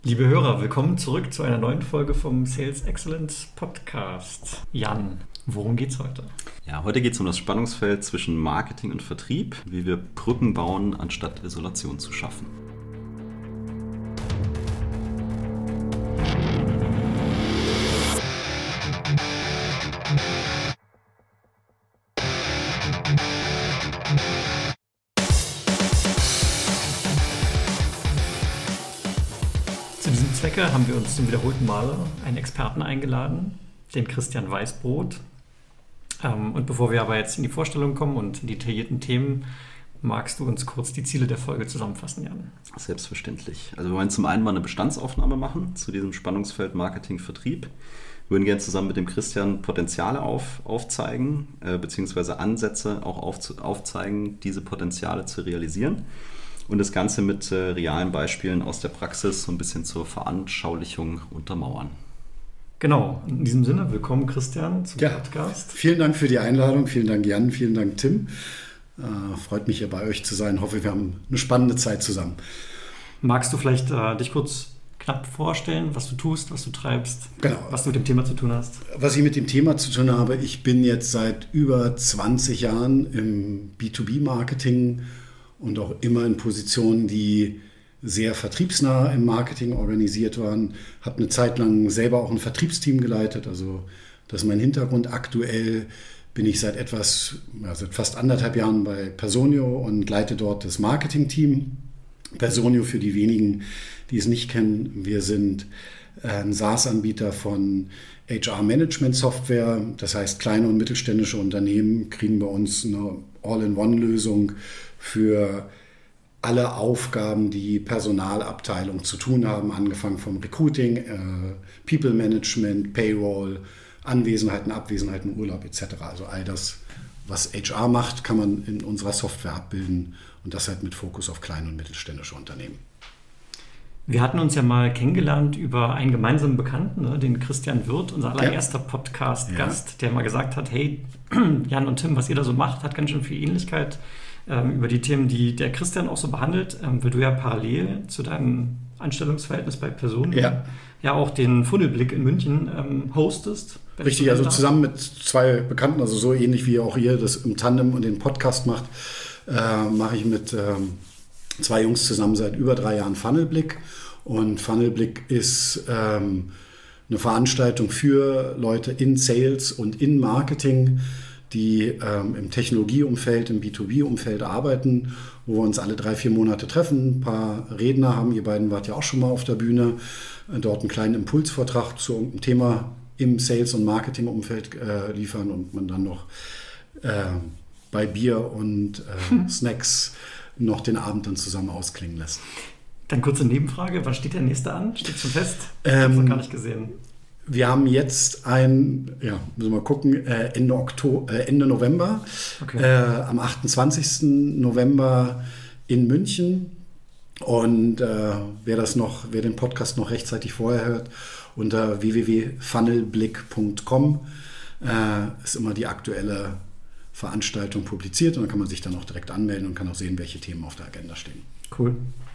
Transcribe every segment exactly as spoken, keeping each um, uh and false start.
Liebe Hörer, willkommen zurück zu einer neuen Folge vom Sales Excellence Podcast. Jan, worum geht's heute? Ja, heute geht es um das Spannungsfeld zwischen Marketing und Vertrieb, wie wir Brücken bauen, anstatt Isolation zu schaffen. Zu diesem Zwecke haben wir uns zum wiederholten Male einen Experten eingeladen, den Christian Weißbrot. Und bevor wir aber jetzt in die Vorstellung kommen und in die detaillierten Themen, magst du uns kurz die Ziele der Folge zusammenfassen, Jan? Selbstverständlich. Also wir wollen zum einen mal eine Bestandsaufnahme machen zu diesem Spannungsfeld Marketing-Vertrieb. Wir würden gerne zusammen mit dem Christian Potenziale auf, aufzeigen, äh, beziehungsweise Ansätze auch auf, aufzeigen, diese Potenziale zu realisieren. Und das Ganze mit äh, realen Beispielen aus der Praxis so ein bisschen zur Veranschaulichung untermauern. Genau, in diesem Sinne, willkommen Christian zum ja, Podcast. Vielen Dank für die Einladung, vielen Dank Jan, vielen Dank Tim. Äh, freut mich hier bei euch zu sein, hoffe wir haben eine spannende Zeit zusammen. Magst du vielleicht äh, dich kurz knapp vorstellen, was du tust, was du treibst, genau. was du mit dem Thema zu tun hast? Was ich mit dem Thema zu tun habe, ich bin jetzt seit über zwanzig Jahren im B zwei B-Marketing und auch immer in Positionen, die sehr vertriebsnah im Marketing organisiert waren. Habe eine Zeit lang selber auch ein Vertriebsteam geleitet, also das ist mein Hintergrund. Aktuell bin ich seit etwas, ja, seit fast anderthalb Jahren bei Personio und leite dort das Marketing-Team. Personio, für die wenigen, die es nicht kennen, wir sind ein SaaS-Anbieter von H R-Management-Software. Das heißt, kleine und mittelständische Unternehmen kriegen bei uns eine All-in-One-Lösung für alle Aufgaben, die Personalabteilung zu tun haben, angefangen vom Recruiting, äh, People Management, Payroll, Anwesenheiten, Abwesenheiten, Urlaub et cetera. Also all das, was H R macht, kann man in unserer Software abbilden und das halt mit Fokus auf kleine und mittelständische Unternehmen. Wir hatten uns ja mal kennengelernt über einen gemeinsamen Bekannten, ne, den Christian Wirth, unser allererster ja. Podcast-Gast, ja. der mal gesagt hat, hey, Jan und Tim, was ihr da so macht, hat ganz schön viel Ähnlichkeit ähm, über die Themen, die der Christian auch so behandelt, ähm, weil du ja parallel zu deinem Anstellungsverhältnis bei Personen ja, ja auch den Funnelblick in München ähm, hostest. Richtig, also zusammen mit zwei Bekannten, also so ähnlich wie auch ihr das im Tandem und den Podcast macht, äh, mache ich mit ähm, zwei Jungs zusammen seit über drei Jahren Funnelblick. Und Funnelblick ist ähm, eine Veranstaltung für Leute in Sales und in Marketing, die ähm, im Technologieumfeld, im B zwei B-Umfeld arbeiten, wo wir uns alle drei, vier Monate treffen, ein paar Redner haben. Ihr beiden wart ja auch schon mal auf der Bühne, äh, dort einen kleinen Impulsvortrag zu irgendeinem Thema im Sales- und Marketing-Umfeld äh, liefern und man dann noch äh, bei Bier und äh, Snacks noch den Abend dann zusammen ausklingen lässt. Dann kurze Nebenfrage, wann steht der nächste an? Steht schon fest? Ich Ähm, habe es noch gar nicht gesehen. Wir haben jetzt ein, ja, müssen wir mal gucken, äh, Ende, Oktober, äh, Ende November, okay. äh, am achtundzwanzigsten November in München. Und äh, wer das noch, wer den Podcast noch rechtzeitig vorher hört, unter w w w punkt funnelblick punkt com äh, ist immer die aktuelle Veranstaltung publiziert und dann kann man sich dann auch direkt anmelden und kann auch sehen, welche Themen auf der Agenda stehen. Cool.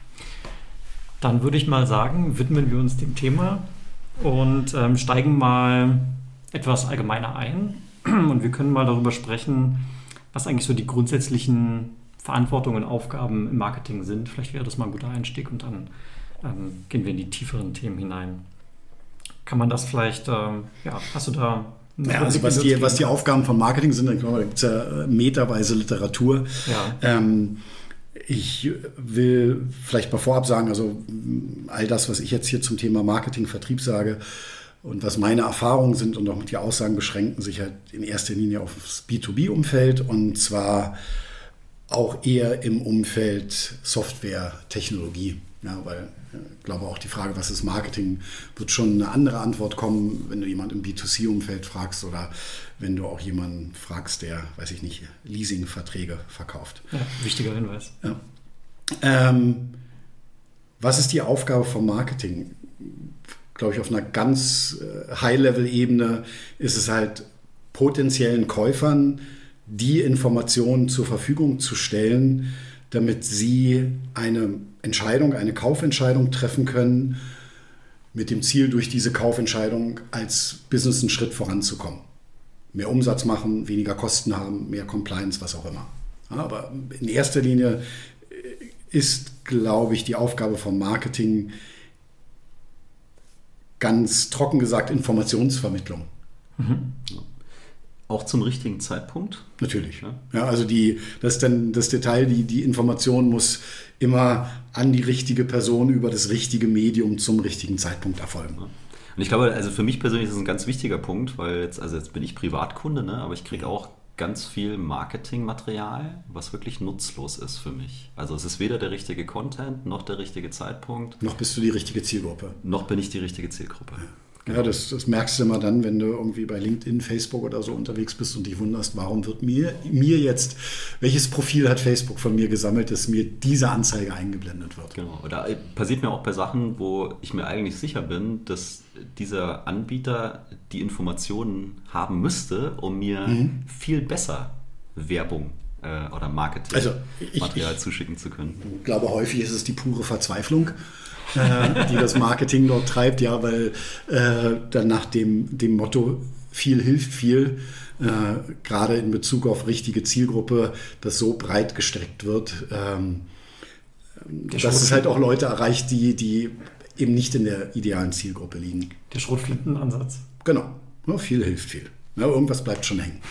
Dann würde ich mal sagen, widmen wir uns dem Thema und ähm, steigen mal etwas allgemeiner ein. Und wir können mal darüber sprechen, was eigentlich so die grundsätzlichen Verantwortungen und Aufgaben im Marketing sind. Vielleicht wäre das mal ein guter Einstieg und dann ähm, gehen wir in die tieferen Themen hinein. Kann man das vielleicht, ähm, ja, hast du da... Ja, also was die, was die Aufgaben von Marketing sind, dann da gibt es ja meterweise Literatur. Ja. Ähm, ich will vielleicht mal vorab sagen, also all das, was ich jetzt hier zum Thema Marketing, Vertrieb sage und was meine Erfahrungen sind und auch die Aussagen beschränken sich halt in erster Linie auf das B zwei B-Umfeld und zwar auch eher im Umfeld Software, Technologie. Ja, weil ich glaube auch die Frage, was ist Marketing, wird schon eine andere Antwort kommen, wenn du jemanden im B zwei C-Umfeld fragst oder wenn du auch jemanden fragst, der, weiß ich nicht, Leasingverträge verkauft. Ja, wichtiger Hinweis. Ja. Ähm, was ist die Aufgabe vom Marketing? Glaube ich, auf einer ganz äh, High-Level-Ebene ist es halt potenziellen Käufern die Informationen zur Verfügung zu stellen, damit sie eine Entscheidung, eine Kaufentscheidung treffen können mit dem Ziel, durch diese Kaufentscheidung als Business einen Schritt voranzukommen. Mehr Umsatz machen, weniger Kosten haben, mehr Compliance, was auch immer. Ja, aber in erster Linie ist, glaube ich, die Aufgabe vom Marketing ganz trocken gesagt Informationsvermittlung. Mhm. Auch zum richtigen Zeitpunkt? Natürlich. Ja, ja also die, das ist dann das Detail, die, die Information muss immer an die richtige Person über das richtige Medium zum richtigen Zeitpunkt erfolgen. Ja. Und ich glaube, also für mich persönlich ist es ein ganz wichtiger Punkt, weil jetzt, also jetzt bin ich Privatkunde, ne, aber ich kriege auch ganz viel Marketingmaterial, was wirklich nutzlos ist für mich. Also es ist weder der richtige Content, noch der richtige Zeitpunkt. Noch bist du die richtige Zielgruppe. Noch bin ich die richtige Zielgruppe. Ja. Ja, das, das merkst du immer dann, wenn du irgendwie bei LinkedIn, Facebook oder so unterwegs bist und dich wunderst, warum wird mir, mir jetzt, welches Profil hat Facebook von mir gesammelt, dass mir diese Anzeige eingeblendet wird. Genau, da passiert mir auch bei Sachen, wo ich mir eigentlich sicher bin, dass dieser Anbieter die Informationen haben müsste, um mir mhm. viel besser Werbung äh, oder Marketingmaterial also zuschicken zu können. Ich glaube, häufig ist es die pure Verzweiflung, die das Marketing dort treibt, ja, weil äh, dann nach dem, dem Motto viel hilft viel, äh, gerade in Bezug auf richtige Zielgruppe, das so breit gestreckt wird, ähm, dass es halt auch Leute erreicht, die, die eben nicht in der idealen Zielgruppe liegen. Der Schrotflintenansatz. Genau, ja, viel hilft viel. Ja, irgendwas bleibt schon hängen.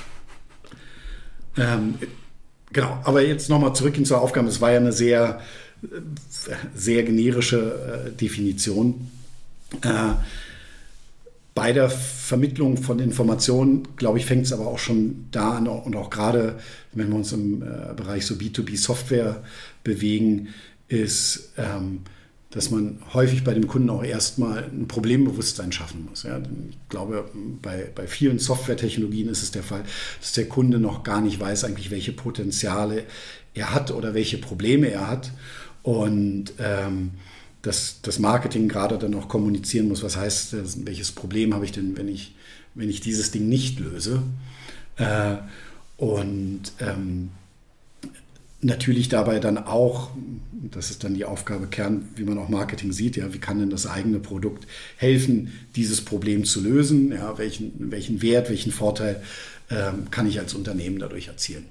Ähm, genau, aber jetzt nochmal zurück hin zur Aufgabe. Es war ja eine sehr sehr generische äh, Definition. Äh, bei der Vermittlung von Informationen, glaube ich, fängt es aber auch schon da an und auch gerade, wenn wir uns im äh, Bereich so B zwei B Software bewegen, ist, ähm, dass man häufig bei dem Kunden auch erstmal ein Problembewusstsein schaffen muss. Ja? Ich glaube, bei, bei vielen Softwaretechnologien ist es der Fall, dass der Kunde noch gar nicht weiß eigentlich, welche Potenziale er hat oder welche Probleme er hat. Und ähm, dass das Marketing gerade dann auch kommunizieren muss, was heißt das, welches Problem habe ich denn, wenn ich, wenn ich dieses Ding nicht löse. Äh, und ähm, natürlich dabei dann auch, das ist dann die Aufgabe Kern, wie man auch Marketing sieht, ja, wie kann denn das eigene Produkt helfen, dieses Problem zu lösen, ja, welchen, welchen Wert, welchen Vorteil ähm, kann ich als Unternehmen dadurch erzielen.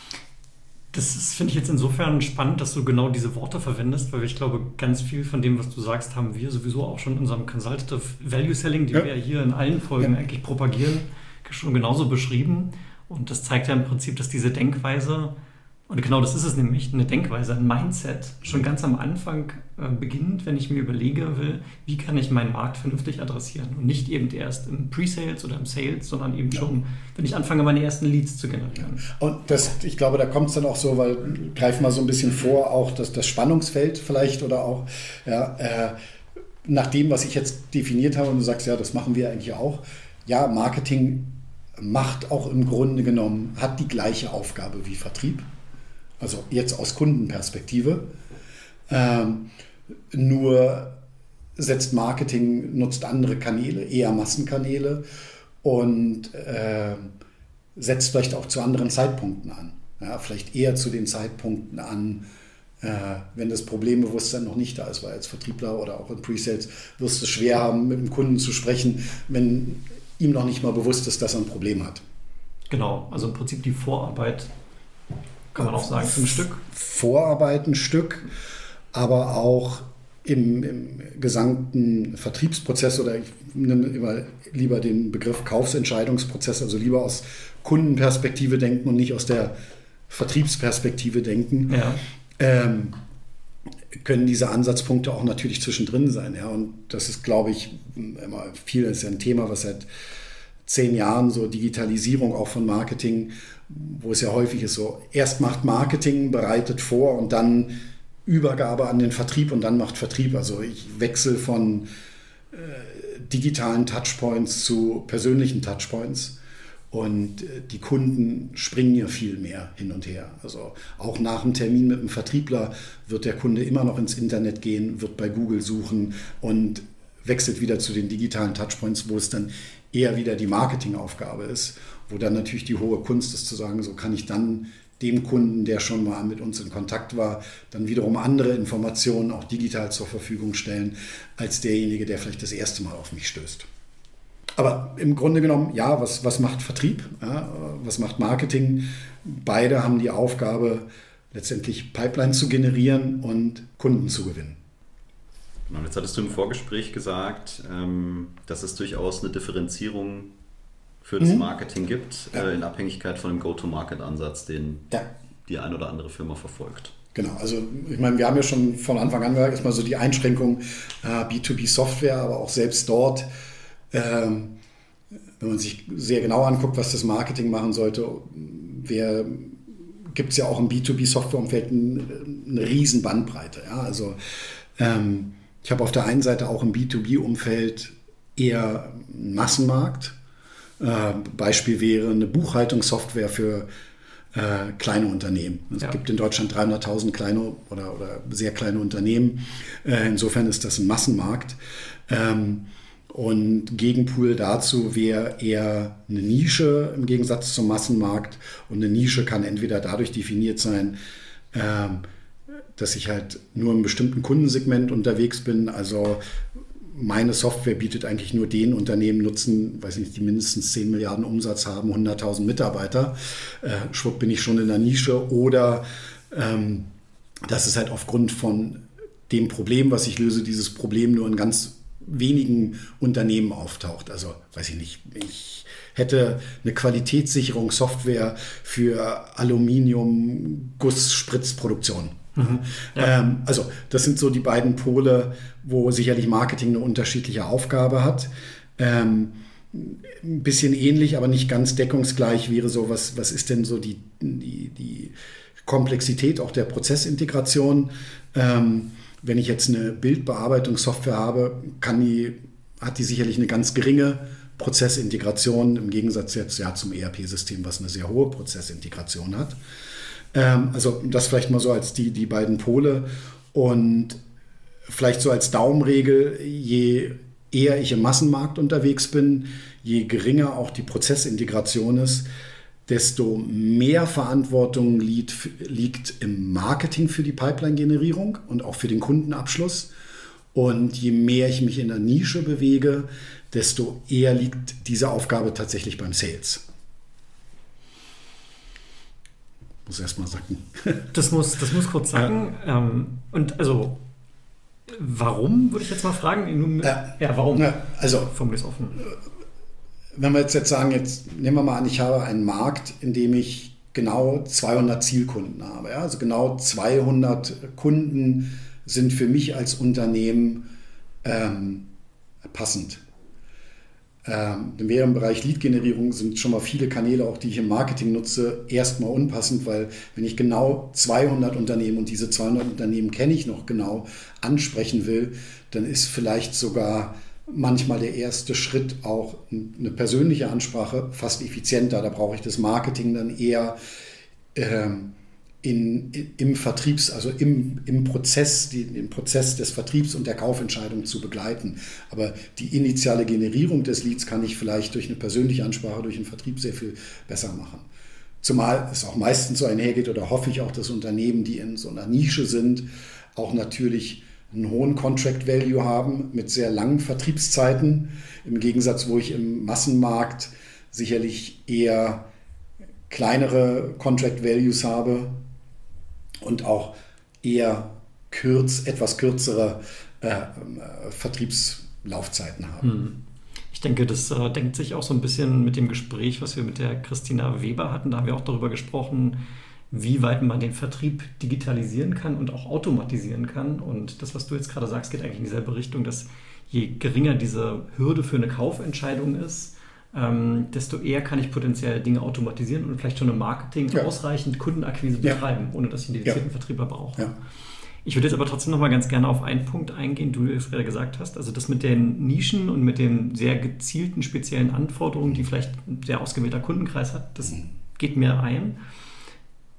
Das finde ich jetzt insofern spannend, dass du genau diese Worte verwendest, weil ich glaube, ganz viel von dem, was du sagst, haben wir sowieso auch schon in unserem Consultative Value Selling, den ja. wir hier in allen Folgen ja. eigentlich propagieren, schon genauso beschrieben. Und das zeigt ja im Prinzip, dass diese Denkweise, und genau das ist es nämlich, eine Denkweise, ein Mindset, schon ganz am Anfang äh, beginnt, wenn ich mir überlege will, wie kann ich meinen Markt vernünftig adressieren und nicht eben erst im Pre-Sales oder im Sales, sondern eben ja. schon, wenn ich anfange, meine ersten Leads zu generieren. Und das, ich glaube, da kommt es dann auch so, weil greifen wir so ein bisschen vor, auch das, das Spannungsfeld vielleicht oder auch ja, äh, nach dem, was ich jetzt definiert habe und du sagst, ja, das machen wir eigentlich auch. Ja, Marketing macht auch im Grunde genommen, hat die gleiche Aufgabe wie Vertrieb. Also jetzt aus Kundenperspektive. Ähm, nur setzt Marketing, nutzt andere Kanäle, eher Massenkanäle und äh, setzt vielleicht auch zu anderen Zeitpunkten an. Ja, vielleicht eher zu den Zeitpunkten an, äh, wenn das Problembewusstsein noch nicht da ist, weil als Vertriebler oder auch in Pre-Sales wirst du es schwer haben, mit dem Kunden zu sprechen, wenn ihm noch nicht mal bewusst ist, dass er ein Problem hat. Genau, also im Prinzip die Vorarbeit, kann man auch sagen, ein Stück. Vorarbeit ein Stück, aber auch im, im gesamten Vertriebsprozess oder ich nehme immer lieber den Begriff Kaufsentscheidungsprozess, also lieber aus Kundenperspektive denken und nicht aus der Vertriebsperspektive denken, ja. ähm, können diese Ansatzpunkte auch natürlich zwischendrin sein. Ja? Und das ist, glaube ich, immer viel, das ist ja ein Thema, was seit zehn Jahren so Digitalisierung auch von Marketing, wo es ja häufig ist, so erst macht Marketing, bereitet vor und dann Übergabe an den Vertrieb und dann macht Vertrieb. Also ich wechsle von äh, digitalen Touchpoints zu persönlichen Touchpoints und äh, die Kunden springen ja viel mehr hin und her. Also auch nach dem Termin mit dem Vertriebler wird der Kunde immer noch ins Internet gehen, wird bei Google suchen und wechselt wieder zu den digitalen Touchpoints, wo es dann eher wieder die Marketingaufgabe ist, wo dann natürlich die hohe Kunst ist zu sagen, so kann ich dann dem Kunden, der schon mal mit uns in Kontakt war, dann wiederum andere Informationen auch digital zur Verfügung stellen, als derjenige, der vielleicht das erste Mal auf mich stößt. Aber im Grunde genommen, ja, was, was macht Vertrieb? Ja, was macht Marketing? Beide haben die Aufgabe, letztendlich Pipeline zu generieren und Kunden zu gewinnen. Und jetzt hattest du im Vorgespräch gesagt, dass es durchaus eine Differenzierung für das Marketing gibt, ja. in Abhängigkeit von dem Go-to-Market-Ansatz, den ja. die eine oder andere Firma verfolgt. Genau, also ich meine, wir haben ja schon von Anfang an gesagt, erstmal so die Einschränkung äh, B zwei B Software, aber auch selbst dort, ähm, wenn man sich sehr genau anguckt, was das Marketing machen sollte, gibt es ja auch im B zwei B Softwareumfeld ein, eine riesen Bandbreite. Ja? Also ähm, ich habe auf der einen Seite auch im B zwei B Umfeld eher einen Massenmarkt. Äh, Beispiel wäre eine Buchhaltungssoftware für äh, kleine Unternehmen. Es ja. gibt in Deutschland dreihunderttausend kleine oder, oder sehr kleine Unternehmen. Äh, insofern ist das ein Massenmarkt. Ähm, und Gegenpool dazu wäre eher eine Nische im Gegensatz zum Massenmarkt. Und eine Nische kann entweder dadurch definiert sein, ähm, dass ich halt nur im bestimmten Kundensegment unterwegs bin. Also meine Software bietet eigentlich nur den Unternehmen Nutzen, weiß nicht, die mindestens zehn Milliarden Umsatz haben, hunderttausend Mitarbeiter. Äh, schwupp bin ich schon in der Nische. Oder ähm, das ist halt aufgrund von dem Problem, was ich löse, dieses Problem nur in ganz wenigen Unternehmen auftaucht. Also, weiß ich nicht, ich hätte eine Qualitätssicherungssoftware für Aluminium-Guss-Spritzproduktion. Mhm, ja. ähm, also das sind so die beiden Pole, wo sicherlich Marketing eine unterschiedliche Aufgabe hat. Ähm, ein bisschen ähnlich, aber nicht ganz deckungsgleich wäre so, was, was ist denn so die, die, die Komplexität auch der Prozessintegration. Ähm, wenn ich jetzt eine Bildbearbeitungssoftware habe, kann die, hat die sicherlich eine ganz geringe Prozessintegration im Gegensatz jetzt ja zum E R P-System, was eine sehr hohe Prozessintegration hat. Also das vielleicht mal so als die, die beiden Pole und vielleicht so als Daumenregel, je eher ich im Massenmarkt unterwegs bin, je geringer auch die Prozessintegration ist, desto mehr Verantwortung liegt, liegt im Marketing für die Pipeline-Generierung und auch für den Kundenabschluss. Und je mehr ich mich in der Nische bewege, desto eher liegt diese Aufgabe tatsächlich beim Sales. Muss erst mal sacken. Das muss, das muss kurz sacken. Ja. Ähm, und also, warum, würde ich jetzt mal fragen? Äh, ja, warum? Ja, also, formulier es offen. Wenn wir jetzt, jetzt sagen, jetzt nehmen wir mal an, ich habe einen Markt, in dem ich genau zweihundert Zielkunden habe. Ja? Also genau zweihundert Kunden sind für mich als Unternehmen ähm, passend. Ähm, denn wäre im Bereich Lead-Generierung sind schon mal viele Kanäle, auch die ich im Marketing nutze, erstmal unpassend, weil wenn ich genau zweihundert Unternehmen und diese zweihundert Unternehmen kenne ich noch genau, ansprechen will, dann ist vielleicht sogar manchmal der erste Schritt auch eine persönliche Ansprache fast effizienter. Da brauche ich das Marketing dann eher ähm, in, in, im Vertriebs, also im, im Prozess, die, im Prozess des Vertriebs und der Kaufentscheidung zu begleiten. Aber die initiale Generierung des Leads kann ich vielleicht durch eine persönliche Ansprache, durch den Vertrieb sehr viel besser machen. Zumal es auch meistens so einhergeht, oder hoffe ich auch, dass Unternehmen, die in so einer Nische sind, auch natürlich einen hohen Contract Value haben mit sehr langen Vertriebszeiten. Im Gegensatz, wo ich im Massenmarkt sicherlich eher kleinere Contract Values habe und auch eher kürz, etwas kürzere äh, Vertriebslaufzeiten haben. Ich denke, das äh, denkt sich auch so ein bisschen mit dem Gespräch, was wir mit der Christina Weber hatten. Da haben wir auch darüber gesprochen, wie weit man den Vertrieb digitalisieren kann und auch automatisieren kann. Und das, was du jetzt gerade sagst, geht eigentlich in dieselbe Richtung, dass je geringer diese Hürde für eine Kaufentscheidung ist, ähm, desto eher kann ich potenziell Dinge automatisieren und vielleicht schon im Marketing ja. ausreichend Kundenakquise betreiben, ja. ohne dass ich einen dedizierten ja. Vertrieber brauche. Ja. Ich würde jetzt aber trotzdem noch mal ganz gerne auf einen Punkt eingehen, du es gerade gesagt hast, also das mit den Nischen und mit den sehr gezielten speziellen Anforderungen, die vielleicht ein sehr ausgewählter Kundenkreis hat, das mhm. geht mir ein.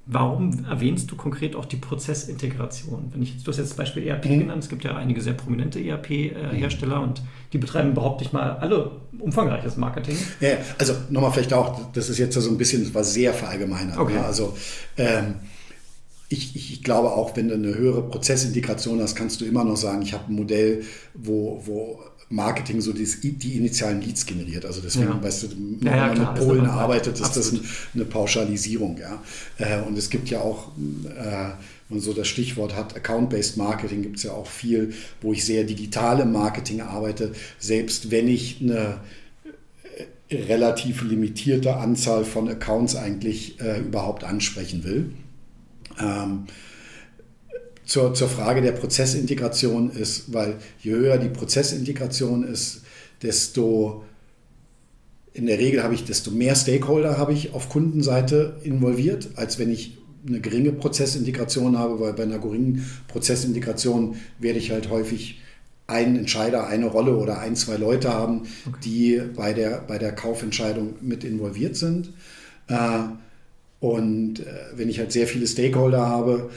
Warum erwähnst du konkret auch die Prozessintegration? Wenn ich, du hast jetzt das Beispiel E R P mhm. genannt, es gibt ja einige sehr prominente E R P-Hersteller und die betreiben überhaupt nicht mal alle umfangreiches Marketing. Ja, also nochmal vielleicht auch, das ist jetzt so ein bisschen, das war sehr verallgemeinert. Okay. Ja, also ähm, ich, ich glaube auch, wenn du eine höhere Prozessintegration hast, kannst du immer noch sagen, ich habe ein Modell, wo, wo Marketing so die, die initialen Leads generiert. Also deswegen, ja. weißt du, wenn ja, ja, man klar, mit Polen ist arbeitet, ist absolut. das eine Pauschalisierung. Ja. Und es gibt ja auch, wenn man so das Stichwort hat, Account-Based Marketing, gibt es ja auch viel, wo ich sehr digital im Marketing arbeite, selbst wenn ich eine relativ limitierte Anzahl von Accounts eigentlich äh, überhaupt ansprechen will. Ähm, Zur, zur Frage der Prozessintegration ist, weil je höher die Prozessintegration ist, desto in der Regel habe ich, desto mehr Stakeholder habe ich auf Kundenseite involviert, als wenn ich eine geringe Prozessintegration habe, weil bei einer geringen Prozessintegration werde ich halt häufig einen Entscheider, eine Rolle oder ein, zwei Leute haben, okay. die bei der, bei der Kaufentscheidung mit involviert sind. Und wenn ich halt sehr viele Stakeholder habe,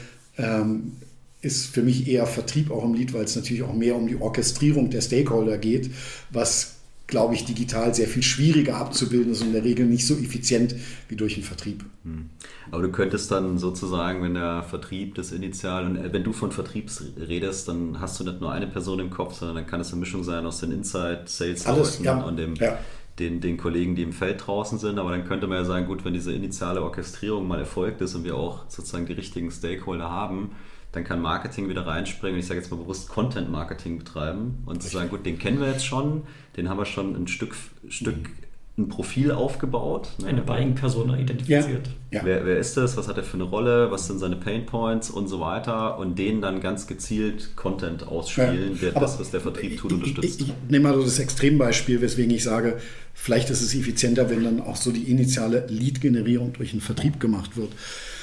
ist für mich eher Vertrieb auch im Lied, weil es natürlich auch mehr um die Orchestrierung der Stakeholder geht, was, glaube ich, digital sehr viel schwieriger abzubilden ist und in der Regel nicht so effizient wie durch den Vertrieb. Aber du könntest dann sozusagen, wenn der Vertrieb das Initial, und wenn du von Vertrieb redest, dann hast du nicht nur eine Person im Kopf, sondern dann kann es eine Mischung sein aus den Inside-Sales-Leuten ja. und dem, ja. den, den Kollegen, die im Feld draußen sind. Aber dann könnte man ja sagen, gut, wenn diese initiale Orchestrierung mal erfolgt ist und wir auch sozusagen die richtigen Stakeholder haben, dann kann Marketing wieder reinspringen und ich sage jetzt mal bewusst Content-Marketing betreiben und zu sagen, gut, den kennen wir jetzt schon, den haben wir schon ein Stück, Stück ein Profil aufgebaut. Ne? Eine Buying-Persona identifiziert. Ja. Ja. Wer, wer ist das, was hat er für eine Rolle, was sind seine Painpoints und so weiter und denen dann ganz gezielt Content ausspielen, ja. der das, was der Vertrieb tut, unterstützt. Ich, ich, ich nehme mal so das Extrembeispiel, weswegen ich sage, vielleicht ist es effizienter, wenn dann auch so die initiale Lead-Generierung durch den Vertrieb gemacht wird.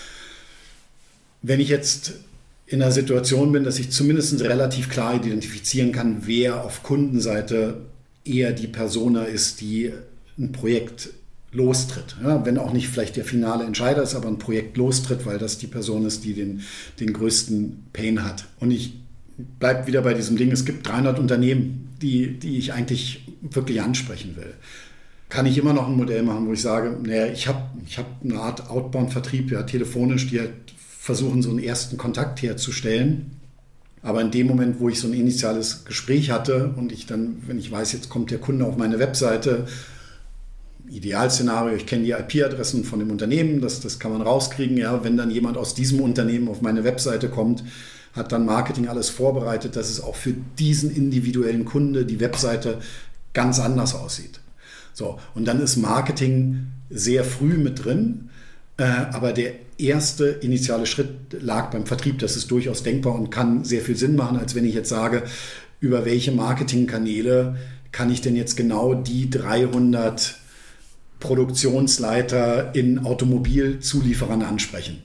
Wenn ich jetzt in einer Situation bin, dass ich zumindest relativ klar identifizieren kann, wer auf Kundenseite eher die Persona ist, die ein Projekt lostritt. Ja, wenn auch nicht vielleicht der finale Entscheider ist, aber ein Projekt lostritt, weil das die Person ist, die den, den größten Pain hat. Und ich bleibe wieder bei diesem Ding, es gibt dreihundert Unternehmen, die, die ich eigentlich wirklich ansprechen will. Kann ich immer noch ein Modell machen, wo ich sage, naja, ich habe ich hab eine Art Outbound-Vertrieb, ja, telefonisch, die halt versuchen, so einen ersten Kontakt herzustellen. Aber in dem Moment, wo ich so ein initiales Gespräch hatte und ich dann, wenn ich weiß, jetzt kommt der Kunde auf meine Webseite, Idealszenario, ich kenne die I P-Adressen von dem Unternehmen, das, das kann man rauskriegen. Ja, wenn dann jemand aus diesem Unternehmen auf meine Webseite kommt, hat dann Marketing alles vorbereitet, dass es auch für diesen individuellen Kunde die Webseite ganz anders aussieht. So, und dann ist Marketing sehr früh mit drin. Aber der erste initiale Schritt lag beim Vertrieb. Das ist durchaus denkbar und kann sehr viel Sinn machen, als wenn ich jetzt sage, über welche Marketingkanäle kann ich denn jetzt genau die dreihundert Produktionsleiter in Automobilzulieferern ansprechen.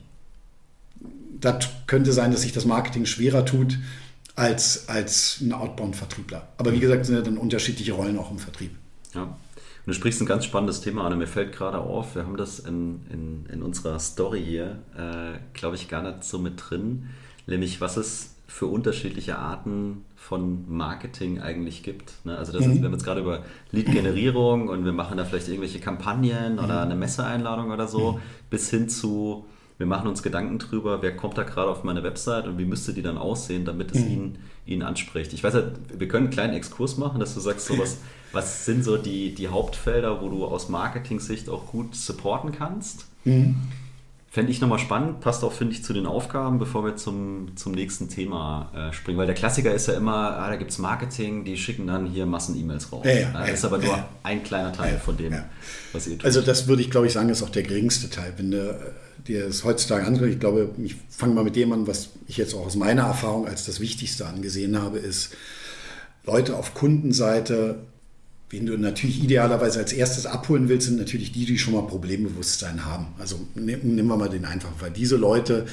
Das könnte sein, dass sich das Marketing schwerer tut als, als ein Outbound-Vertriebler. Aber wie gesagt, sind ja dann unterschiedliche Rollen auch im Vertrieb. Ja. Und du sprichst ein ganz spannendes Thema an und mir fällt gerade auf, wir haben das in, in, in unserer Story hier, äh, glaube ich, gar nicht so mit drin, nämlich was es für unterschiedliche Arten von Marketing eigentlich gibt. Ne? Also das mhm. ist, wir haben jetzt gerade über Lead-Generierung und wir machen da vielleicht irgendwelche Kampagnen mhm. oder eine Messeeinladung oder so, mhm. bis hin zu, wir machen uns Gedanken drüber, wer kommt da gerade auf meine Website und wie müsste die dann aussehen, damit es mhm. ihn, ihn anspricht. Ich weiß ja, wir können einen kleinen Exkurs machen, dass du sagst, so was, was sind so die, die Hauptfelder, wo du aus Marketing-Sicht auch gut supporten kannst. Mhm. Fände ich nochmal spannend, passt auch, finde ich, zu den Aufgaben, bevor wir zum, zum nächsten Thema äh, springen. Weil der Klassiker ist ja immer, ah, da gibt es Marketing, die schicken dann hier Massen-E-Mails raus. Ja, ja, das ja, ist aber nur ja. ein kleiner Teil ja, von dem, ja. was ihr tut. Also das würde ich, glaube ich, sagen, ist auch der geringste Teil. Wenn du dir das heutzutage anschaust, ich glaube, ich fange mal mit dem an, was ich jetzt auch aus meiner Erfahrung als das Wichtigste angesehen habe, ist, Leute auf Kundenseite, wen du natürlich idealerweise als erstes abholen willst, sind natürlich die, die schon mal Problembewusstsein haben. Also nehmen wir mal den einfach, weil diese Leute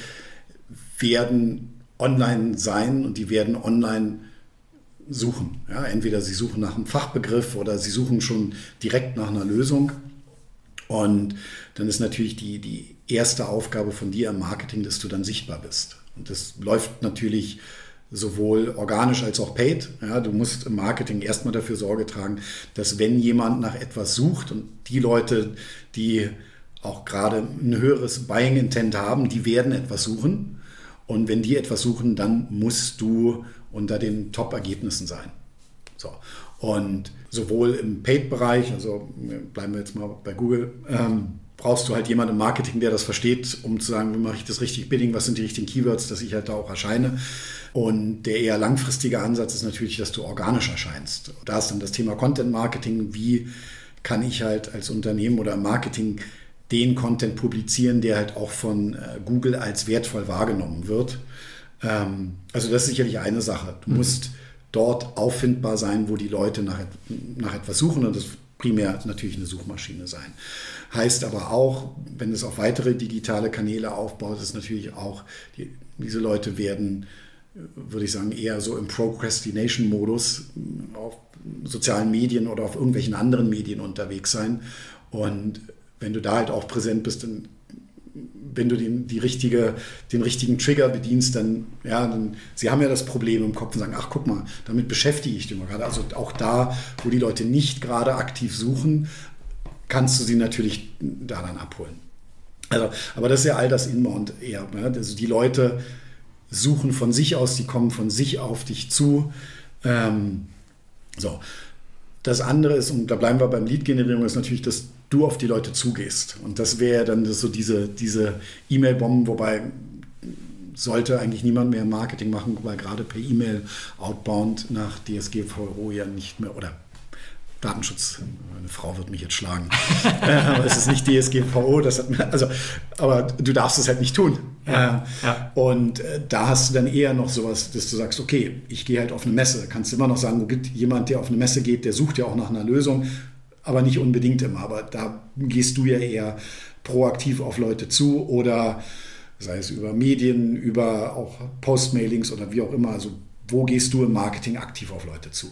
werden online sein und die werden online suchen. Ja, entweder sie suchen nach einem Fachbegriff oder sie suchen schon direkt nach einer Lösung. Und dann ist natürlich die, die erste Aufgabe von dir im Marketing, dass du dann sichtbar bist. Und das läuft natürlich sowohl organisch als auch paid. Ja, du musst im Marketing erstmal dafür Sorge tragen, dass wenn jemand nach etwas sucht und die Leute, die auch gerade ein höheres Buying Intent haben, die werden etwas suchen. Und wenn die etwas suchen, dann musst du unter den Top-Ergebnissen sein. So. Und sowohl im Paid-Bereich, also bleiben wir jetzt mal bei Google, ähm, brauchst du halt jemanden im Marketing, der das versteht, um zu sagen, wie mache ich das richtig Bidding, was sind die richtigen Keywords, dass ich halt da auch erscheine. Und der eher langfristige Ansatz ist natürlich, dass du organisch erscheinst. Da ist dann das Thema Content-Marketing. Wie kann ich halt als Unternehmen oder im Marketing den Content publizieren, der halt auch von Google als wertvoll wahrgenommen wird. Ähm, also das ist sicherlich eine Sache. Du mhm. musst dort auffindbar sein, wo die Leute nach, nach etwas suchen, und das primär natürlich eine Suchmaschine sein. Heißt aber auch, wenn es auf weitere digitale Kanäle aufbaut, ist natürlich auch, die, diese Leute werden, würde ich sagen, eher so im Procrastination-Modus auf sozialen Medien oder auf irgendwelchen anderen Medien unterwegs sein. Und wenn du da halt auch präsent bist, dann, wenn du den, die richtige, den richtigen Trigger bedienst, dann, ja, dann, sie haben ja das Problem im Kopf und sagen, ach guck mal, damit beschäftige ich dich mal gerade. Also auch da, wo die Leute nicht gerade aktiv suchen, kannst du sie natürlich da dann abholen. Also, aber das ist ja all das Inbound eher. Ne? Also die Leute suchen von sich aus, die kommen von sich auf dich zu. Ähm, so. Das andere ist, und da bleiben wir beim Lead-Generierung, ist natürlich, dass du auf die Leute zugehst. Und das wäre dann so diese, diese E-Mail-Bomben, wobei sollte eigentlich niemand mehr Marketing machen, weil gerade per E-Mail outbound nach D S G V O ja nicht mehr, oder Datenschutz, eine Frau wird mich jetzt schlagen, aber es ist nicht D S G V O, das hat, also, aber du darfst es halt nicht tun. Ja, ja. Und da hast du dann eher noch sowas, dass du sagst, okay, ich gehe halt auf eine Messe. Kannst immer noch sagen, wo gibt jemand, der auf eine Messe geht, der sucht ja auch nach einer Lösung, aber nicht unbedingt immer. Aber da gehst du ja eher proaktiv auf Leute zu oder sei es über Medien, über auch Postmailings oder wie auch immer. Also wo gehst du im Marketing aktiv auf Leute zu?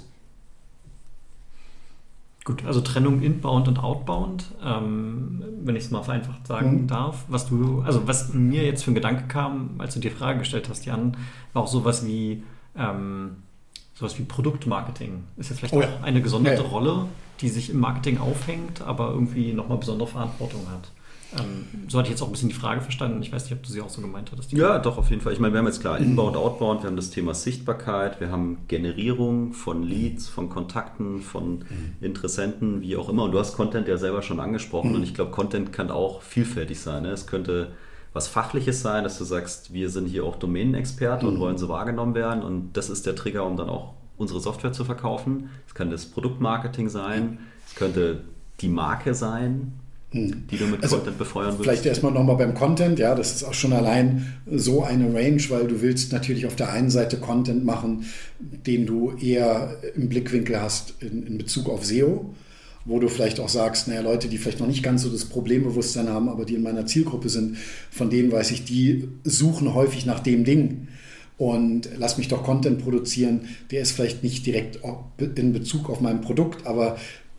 Gut, also Trennung Inbound und Outbound, ähm, wenn ich es mal vereinfacht sagen mhm. darf. Was du, also was mir jetzt für ein Gedanke kam, als du die Frage gestellt hast, Jan, war auch sowas wie ähm, sowas wie Produktmarketing. Ist ja vielleicht oh auch ja. eine gesonderte ja, ja. Rolle, die sich im Marketing aufhängt, aber irgendwie nochmal besondere Verantwortung hat. Ähm, so hatte ich jetzt auch ein bisschen die Frage verstanden. Ich weiß nicht, ob du sie auch so gemeint hattest. Ja, doch, auf jeden Fall. Ich meine, wir haben jetzt klar Inbound, Outbound, wir haben das Thema Sichtbarkeit, wir haben Generierung von Leads, von Kontakten, von Interessenten, wie auch immer. Und du hast Content ja selber schon angesprochen. Mhm. Und ich glaube, Content kann auch vielfältig sein. Ne? Es könnte was Fachliches sein, dass du sagst, wir sind hier auch Domänenexperte mhm. und wollen so wahrgenommen werden. Und das ist der Trigger, um dann auch unsere Software zu verkaufen. Es kann das Produktmarketing sein, es könnte die Marke sein, die du mit also Content befeuern willst? Vielleicht erstmal nochmal beim Content, ja, das ist auch schon allein so eine Range, weil du willst natürlich auf der einen Seite Content machen, den du eher im Blickwinkel hast in, in Bezug auf S E O, wo du vielleicht auch sagst, naja, Leute, die vielleicht noch nicht ganz so das Problembewusstsein haben, aber die in meiner Zielgruppe sind, von denen weiß ich, die suchen häufig nach dem Ding. Und lass mich doch Content produzieren, der ist vielleicht nicht direkt in Bezug auf mein Produkt, aber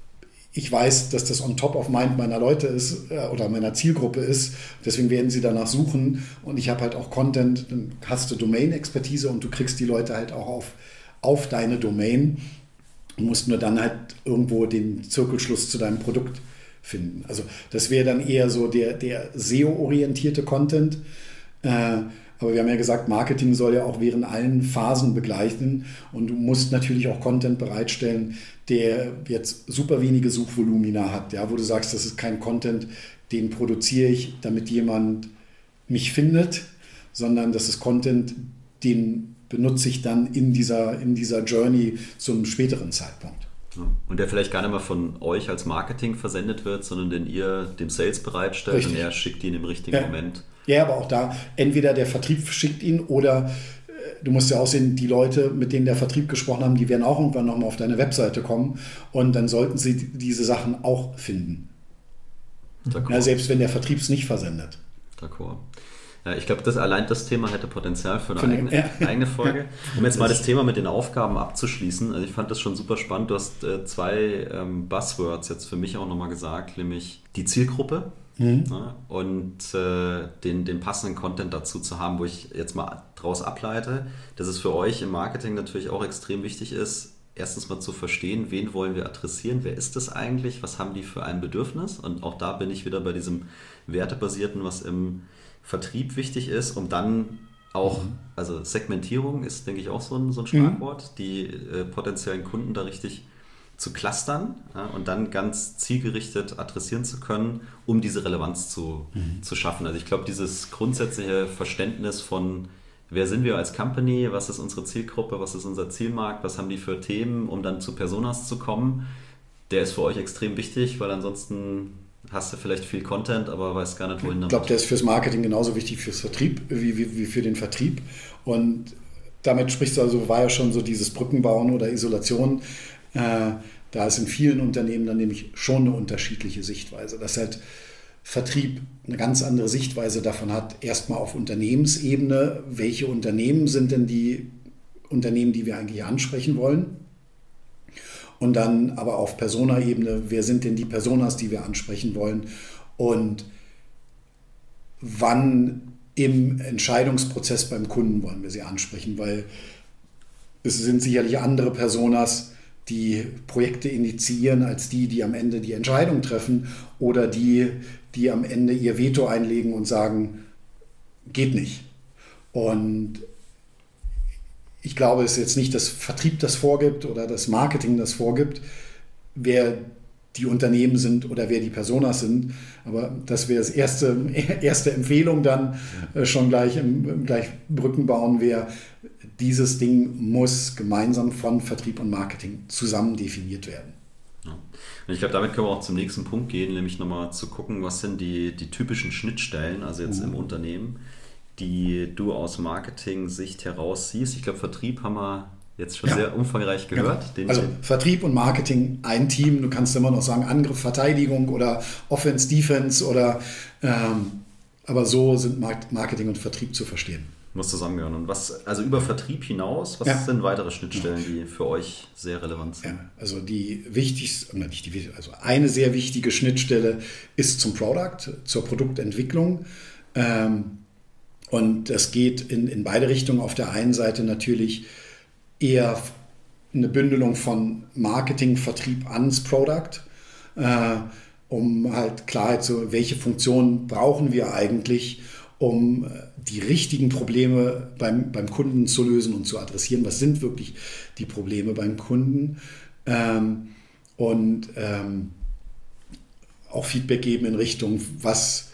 ich weiß, dass das on top of mind meiner Leute ist äh, oder meiner Zielgruppe ist. Deswegen werden sie danach suchen. Und ich habe halt auch Content, dann hast du Domain-Expertise und du kriegst die Leute halt auch auf, auf deine Domain. Du musst nur dann halt irgendwo den Zirkelschluss zu deinem Produkt finden. Also das wäre dann eher so der, der S E O-orientierte Content. Äh, Aber wir haben ja gesagt, Marketing soll ja auch während allen Phasen begleiten und du musst natürlich auch Content bereitstellen, der jetzt super wenige Suchvolumina hat, ja, wo du sagst, das ist kein Content, den produziere ich, damit jemand mich findet, sondern das ist Content, den benutze ich dann in dieser, in dieser Journey zum späteren Zeitpunkt. Und der vielleicht gar nicht mal von euch als Marketing versendet wird, sondern den ihr dem Sales bereitstellt. Richtig. Und er schickt ihn im richtigen ja. Moment. Ja, aber auch da, entweder der Vertrieb schickt ihn oder äh, du musst ja auch sehen, die Leute, mit denen der Vertrieb gesprochen haben, die werden auch irgendwann nochmal auf deine Webseite kommen und dann sollten sie diese Sachen auch finden. Ja, selbst wenn der Vertrieb es nicht versendet. D'accord. Ja, ich glaube, das allein das Thema hätte Potenzial für eine Für eine- eigene, ja. eigene Folge. Um jetzt mal das Thema mit den Aufgaben abzuschließen. Also ich fand das schon super spannend. Du hast äh, zwei ähm, Buzzwords jetzt für mich auch nochmal gesagt, nämlich die Zielgruppe Mhm. ja, und äh, den, den passenden Content dazu zu haben, wo ich jetzt mal daraus ableite, dass es für euch im Marketing natürlich auch extrem wichtig ist, erstens mal zu verstehen, wen wollen wir adressieren, wer ist das eigentlich, was haben die für ein Bedürfnis, und auch da bin ich wieder bei diesem Wertebasierten, was im Vertrieb wichtig ist, um dann auch, mhm. also Segmentierung ist, denke ich, auch so ein, so ein Schlagwort, mhm. die äh, potenziellen Kunden da richtig zu clustern, ja, und dann ganz zielgerichtet adressieren zu können, um diese Relevanz zu, mhm. zu schaffen. Also ich glaube, dieses grundsätzliche Verständnis von, wer sind wir als Company, was ist unsere Zielgruppe, was ist unser Zielmarkt, was haben die für Themen, um dann zu Personas zu kommen, der ist für euch extrem wichtig, weil ansonsten hast du vielleicht viel Content, aber weißt gar nicht, wohin damit. Ich glaube, der ist fürs Marketing genauso wichtig fürs Vertrieb wie, wie, wie für den Vertrieb. Und damit sprichst du also, war ja schon so dieses Brückenbauen oder Isolation. Äh, da ist in vielen Unternehmen dann nämlich schon eine unterschiedliche Sichtweise. Dass halt Vertrieb eine ganz andere Sichtweise davon hat, erstmal auf Unternehmensebene, welche Unternehmen sind denn die Unternehmen, die wir eigentlich ansprechen wollen? Und dann aber auf Persona-Ebene, wer sind denn die Personas, die wir ansprechen wollen? Und wann im Entscheidungsprozess beim Kunden wollen wir sie ansprechen? Weil es sind sicherlich andere Personas, die Projekte initiieren, als die, die am Ende die Entscheidung treffen oder die, die am Ende ihr Veto einlegen und sagen, geht nicht. Und ich glaube, es ist jetzt nicht das Vertrieb das vorgibt oder das Marketing das vorgibt, wer die Unternehmen sind oder wer die Personas sind. Aber das wäre das erste, erste Empfehlung dann äh, schon gleich im gleich Brückenbauen wäre, dieses Ding muss gemeinsam von Vertrieb und Marketing zusammen definiert werden. Ja. Und ich glaube, damit können wir auch zum nächsten Punkt gehen, nämlich nochmal zu gucken, was sind die, die typischen Schnittstellen, also jetzt mhm. im Unternehmen, die du aus Marketing-Sicht heraus siehst. Ich glaube, Vertrieb haben wir jetzt schon ja. sehr umfangreich gehört. Ja. Also Vertrieb und Marketing, ein Team. Du kannst immer noch sagen Angriff, Verteidigung oder Offense, Defense oder ähm, aber so sind Marketing und Vertrieb zu verstehen. Muss zusammengehören. Und was, also über Vertrieb hinaus, was ja. sind weitere Schnittstellen, die für euch sehr relevant sind? Ja, also die wichtigste, nicht die, also eine sehr wichtige Schnittstelle ist zum Product, zur Produktentwicklung. Ähm, Und das geht in, in beide Richtungen. Auf der einen Seite natürlich eher eine Bündelung von Marketing, Vertrieb ans Product, äh, um halt Klarheit zu, welche Funktionen brauchen wir eigentlich, um die richtigen Probleme beim, beim Kunden zu lösen und zu adressieren. Was sind wirklich die Probleme beim Kunden? Ähm, und ähm, auch Feedback geben in Richtung, was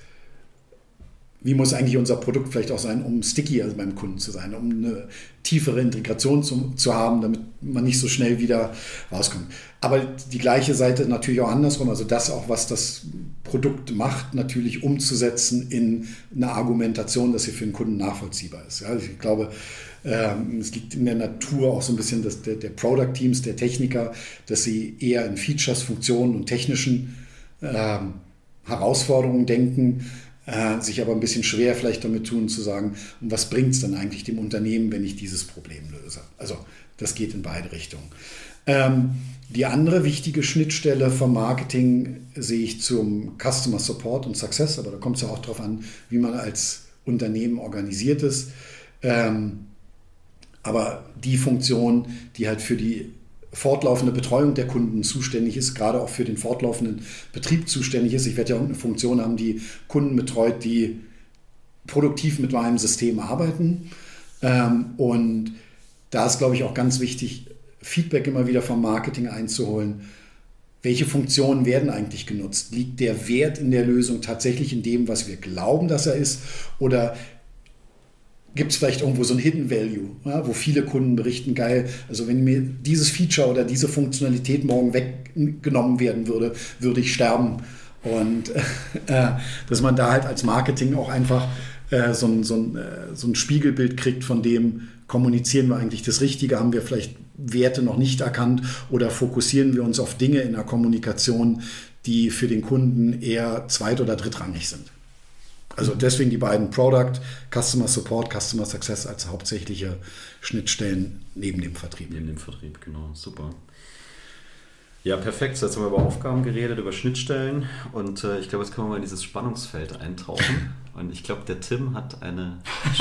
Wie muss eigentlich unser Produkt vielleicht auch sein, um sticky also beim Kunden zu sein, um eine tiefere Integration zu, zu haben, damit man nicht so schnell wieder rauskommt. Aber die gleiche Seite natürlich auch andersrum, also das auch, was das Produkt macht, natürlich umzusetzen in eine Argumentation, dass sie für den Kunden nachvollziehbar ist. Ja, also ich glaube, ähm, es liegt in der Natur auch so ein bisschen des, der, der Product-Teams, der Techniker, dass sie eher in Features, Funktionen und technischen ähm, Herausforderungen denken, sich aber ein bisschen schwer vielleicht damit tun, zu sagen, und was bringt es dann eigentlich dem Unternehmen, wenn ich dieses Problem löse? Also das geht in beide Richtungen. Ähm, die andere wichtige Schnittstelle vom Marketing sehe ich zum Customer Support und Success, aber da kommt es ja auch darauf an, wie man als Unternehmen organisiert ist. Ähm, aber die Funktion, die halt für die fortlaufende Betreuung der Kunden zuständig ist, gerade auch für den fortlaufenden Betrieb zuständig ist. Ich werde ja irgendeine Funktion haben, die Kunden betreut, die produktiv mit meinem System arbeiten. Und da ist, glaube ich, auch ganz wichtig, Feedback immer wieder vom Marketing einzuholen. Welche Funktionen werden eigentlich genutzt? Liegt der Wert in der Lösung tatsächlich in dem, was wir glauben, dass er ist? Oder gibt es vielleicht irgendwo so ein Hidden Value, ja, wo viele Kunden berichten, geil, also wenn mir dieses Feature oder diese Funktionalität morgen weggenommen werden würde, würde ich sterben. Und äh, dass man da halt als Marketing auch einfach äh, so, ein, so, ein, äh, so ein Spiegelbild kriegt, von dem kommunizieren wir eigentlich das Richtige, haben wir vielleicht Werte noch nicht erkannt oder fokussieren wir uns auf Dinge in der Kommunikation, die für den Kunden eher zweit- oder drittrangig sind. Also deswegen die beiden Product, Customer Support, Customer Success als hauptsächliche Schnittstellen neben dem Vertrieb. Neben dem Vertrieb, genau. Super. Ja, perfekt. So, jetzt haben wir über Aufgaben geredet, über Schnittstellen und äh, ich glaube, jetzt können wir mal in dieses Spannungsfeld eintauchen. Und ich glaube, der Tim hat eine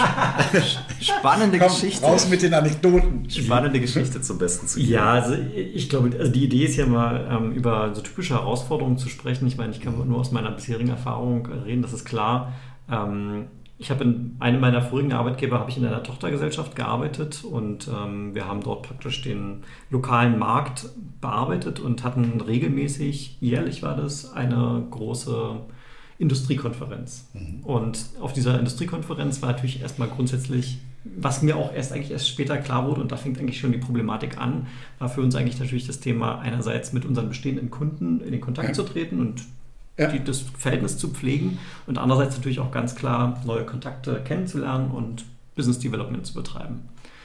spannende Komm, Geschichte. Raus mit den Anekdoten. Spannende Geschichte zum Besten zu geben. Ja, also ich glaube, also die Idee ist ja mal, ähm, über so typische Herausforderungen zu sprechen. Ich meine, ich kann nur aus meiner bisherigen Erfahrung reden, das ist klar. Ähm, ich habe in einem meiner vorigen Arbeitgeber habe ich in einer Tochtergesellschaft gearbeitet und ähm, wir haben dort praktisch den lokalen Markt bearbeitet und hatten regelmäßig, jährlich war das, eine große Industriekonferenz. Mhm. Und auf dieser Industriekonferenz war natürlich erstmal grundsätzlich, was mir auch erst eigentlich erst später klar wurde, und da fängt eigentlich schon die Problematik an, war für uns eigentlich natürlich das Thema, einerseits mit unseren bestehenden Kunden in den Kontakt ja. zu treten und ja. die, das Verhältnis zu pflegen und andererseits natürlich auch ganz klar neue Kontakte kennenzulernen und Business Development zu betreiben.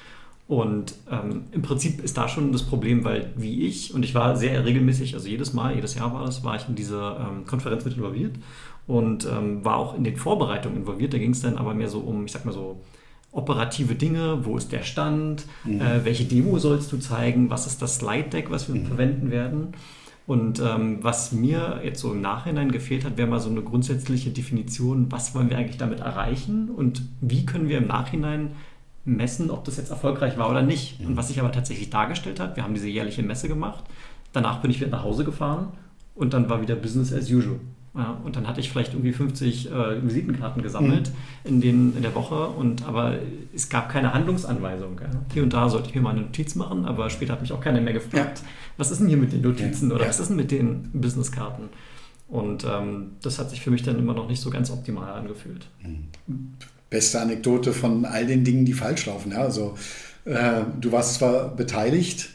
Und ähm, im Prinzip ist da schon das Problem, weil wie ich, und ich war sehr regelmäßig, also jedes Mal, jedes Jahr war das, war ich in diese ähm, Konferenz mit involviert und ähm, war auch in den Vorbereitungen involviert. Da ging es dann aber mehr so um, ich sag mal so, operative Dinge, wo ist der Stand, mhm. äh, welche Demo sollst du zeigen, was ist das Slide Deck, was wir mhm. verwenden werden. Und ähm, was mir jetzt so im Nachhinein gefehlt hat, wäre mal so eine grundsätzliche Definition, was wollen wir eigentlich damit erreichen und wie können wir im Nachhinein messen, ob das jetzt erfolgreich war oder nicht. Mhm. Und was sich aber tatsächlich dargestellt hat, wir haben diese jährliche Messe gemacht, danach bin ich wieder nach Hause gefahren und dann war wieder Business as usual. Ja, und dann hatte ich vielleicht irgendwie fünfzig äh, Visitenkarten gesammelt mhm. in, den, in der Woche, und aber es gab keine Handlungsanweisung. Ja. Hier und da sollte ich mir mal eine Notiz machen, aber später hat mich auch keiner mehr gefragt, ja. was ist denn hier mit den Notizen ja. oder ja. was ist denn mit den Businesskarten? Und ähm, das hat sich für mich dann immer noch nicht so ganz optimal angefühlt. Beste Anekdote von all den Dingen, die falsch laufen. Ja, also äh, du warst zwar beteiligt,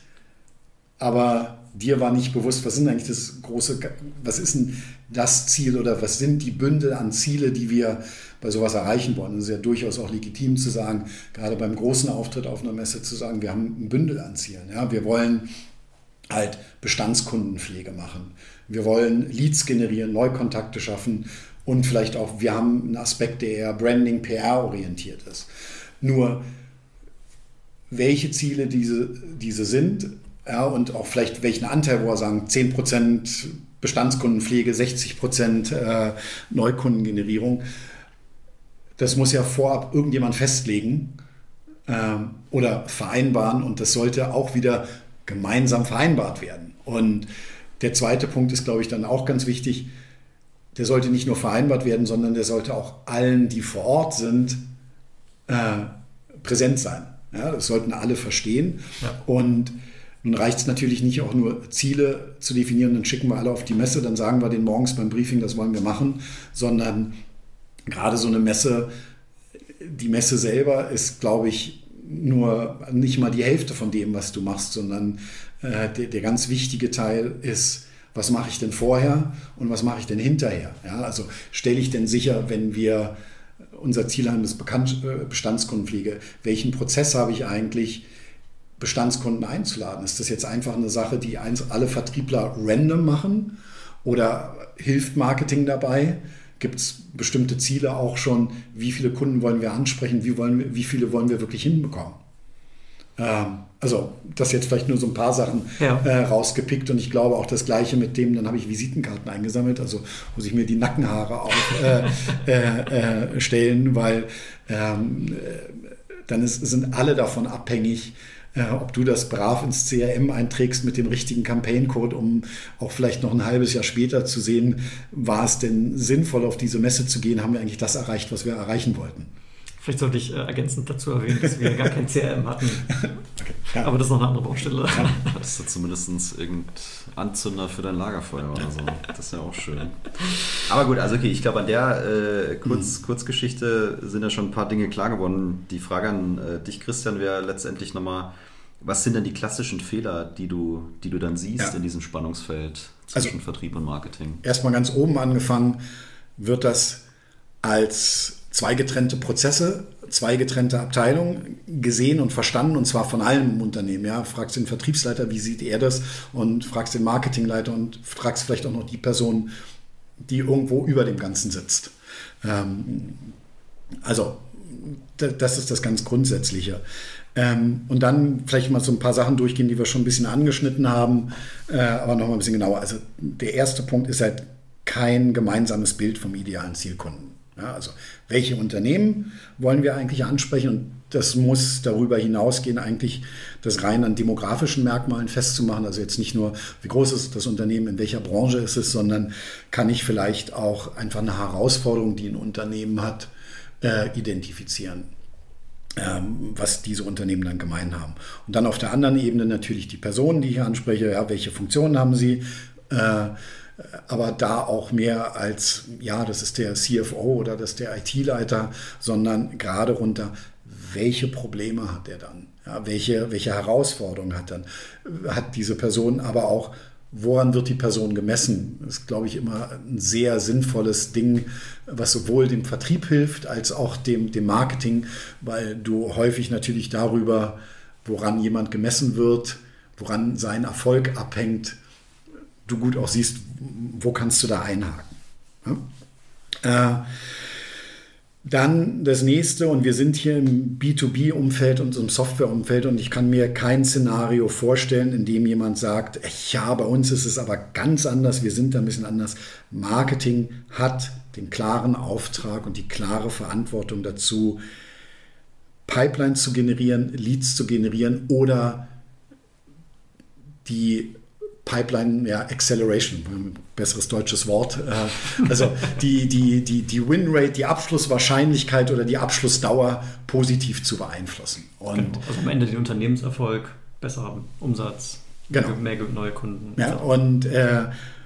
aber dir war nicht bewusst, was sind eigentlich das große, was ist denn das Ziel oder was sind die Bündel an Ziele, die wir bei sowas erreichen wollen. Es ist ja durchaus auch legitim zu sagen, gerade beim großen Auftritt auf einer Messe zu sagen, wir haben ein Bündel an Zielen. Ja? Wir wollen halt Bestandskundenpflege machen. Wir wollen Leads generieren, Neukontakte schaffen und vielleicht auch, wir haben einen Aspekt, der eher Branding, P R orientiert ist. Nur, welche Ziele diese, diese sind, ja, und auch vielleicht welchen Anteil, wo wir sagen, zehn Prozent Bestandskundenpflege, sechzig Prozent äh, Neukundengenerierung. Das muss ja vorab irgendjemand festlegen äh, oder vereinbaren, und das sollte auch wieder gemeinsam vereinbart werden. Und der zweite Punkt ist, glaube ich, dann auch ganz wichtig, der sollte nicht nur vereinbart werden, sondern der sollte auch allen, die vor Ort sind, äh, präsent sein. Ja, das sollten alle verstehen. Ja. Und nun reicht es natürlich nicht, auch nur Ziele zu definieren, dann schicken wir alle auf die Messe, dann sagen wir denen morgens beim Briefing, das wollen wir machen, sondern gerade so eine Messe, die Messe selber ist, glaube ich, nur nicht mal die Hälfte von dem, was du machst, sondern äh, der, der ganz wichtige Teil ist, was mache ich denn vorher und was mache ich denn hinterher? Ja, also stelle ich denn sicher, wenn wir unser Ziel haben, das Bekannt, äh, Bestandskundenpflege, welchen Prozess habe ich eigentlich, Bestandskunden einzuladen? Ist das jetzt einfach eine Sache, die alle Vertriebler random machen, oder hilft Marketing dabei? Gibt es bestimmte Ziele auch schon? Wie viele Kunden wollen wir ansprechen? Wie, wollen wir, wie viele wollen wir wirklich hinbekommen? Ähm, also das jetzt vielleicht nur so ein paar Sachen ja. äh, rausgepickt, und ich glaube auch das Gleiche mit dem, dann habe ich Visitenkarten eingesammelt, also muss ich mir die Nackenhaare aufstellen, äh, äh, stellen, weil ähm, dann ist, sind alle davon abhängig, Äh, ob du das brav ins C R M einträgst mit dem richtigen Campaign-Code, um auch vielleicht noch ein halbes Jahr später zu sehen, war es denn sinnvoll, auf diese Messe zu gehen? Haben wir eigentlich das erreicht, was wir erreichen wollten? Vielleicht sollte ich äh, ergänzend dazu erwähnen, dass wir gar kein C R M hatten. Okay. Ja. Aber das ist noch eine andere Baustelle. Ja. Hattest du zumindest irgendein Anzünder für dein Lagerfeuer oder so. Das ist ja auch schön. Aber gut, also okay, ich glaube, an der äh, Kurz, mhm. Kurzgeschichte sind ja schon ein paar Dinge klar geworden. Die Frage an äh, dich, Christian, wäre letztendlich nochmal, was sind denn die klassischen Fehler, die du, die du dann siehst ja. in diesem Spannungsfeld zwischen also, Vertrieb und Marketing? Erstmal ganz oben angefangen, wird das als zwei getrennte Prozesse, zwei getrennte Abteilungen gesehen und verstanden, und zwar von allen im Unternehmen. Ja, fragst den Vertriebsleiter, wie sieht er das, und fragst den Marketingleiter und fragst vielleicht auch noch die Person, die irgendwo über dem Ganzen sitzt. Ähm, also das ist das ganz Grundsätzliche. Ähm, und dann vielleicht mal so ein paar Sachen durchgehen, die wir schon ein bisschen angeschnitten haben, äh, aber noch mal ein bisschen genauer. Also der erste Punkt ist halt kein gemeinsames Bild vom idealen Zielkunden. Ja, also welche Unternehmen wollen wir eigentlich ansprechen? Und das muss darüber hinausgehen, eigentlich das rein an demografischen Merkmalen festzumachen. Also jetzt nicht nur, wie groß ist das Unternehmen, in welcher Branche ist es, sondern kann ich vielleicht auch einfach eine Herausforderung, die ein Unternehmen hat, äh, identifizieren, ähm, was diese Unternehmen dann gemein haben. Und dann auf der anderen Ebene natürlich die Personen, die ich anspreche. Ja, welche Funktionen haben sie? Äh, aber da auch mehr als, ja, das ist der C F O oder das ist der I T-Leiter, sondern gerade runter, welche Probleme hat er dann? Ja, welche, welche Herausforderungen hat dann? Hat diese Person, aber auch, woran wird die Person gemessen? Das ist, glaube ich, immer ein sehr sinnvolles Ding, was sowohl dem Vertrieb hilft, als auch dem, dem Marketing, weil du häufig natürlich darüber, woran jemand gemessen wird, woran sein Erfolg abhängt, du gut auch siehst, wo kannst du da einhaken. Ja? Äh, dann das nächste, und wir sind hier im B zwei B-Umfeld und im Software-Umfeld, und ich kann mir kein Szenario vorstellen, in dem jemand sagt, ja, bei uns ist es aber ganz anders, wir sind da ein bisschen anders. Marketing hat den klaren Auftrag und die klare Verantwortung dazu, Pipelines zu generieren, Leads zu generieren oder die Pipeline, ja, Acceleration, ein besseres deutsches Wort. Also die, die, die, die Win-Rate, die Abschlusswahrscheinlichkeit oder die Abschlussdauer positiv zu beeinflussen. Und genau, also am Ende den Unternehmenserfolg, besserer Umsatz, genau. mehr neue Kunden. Ja, und äh,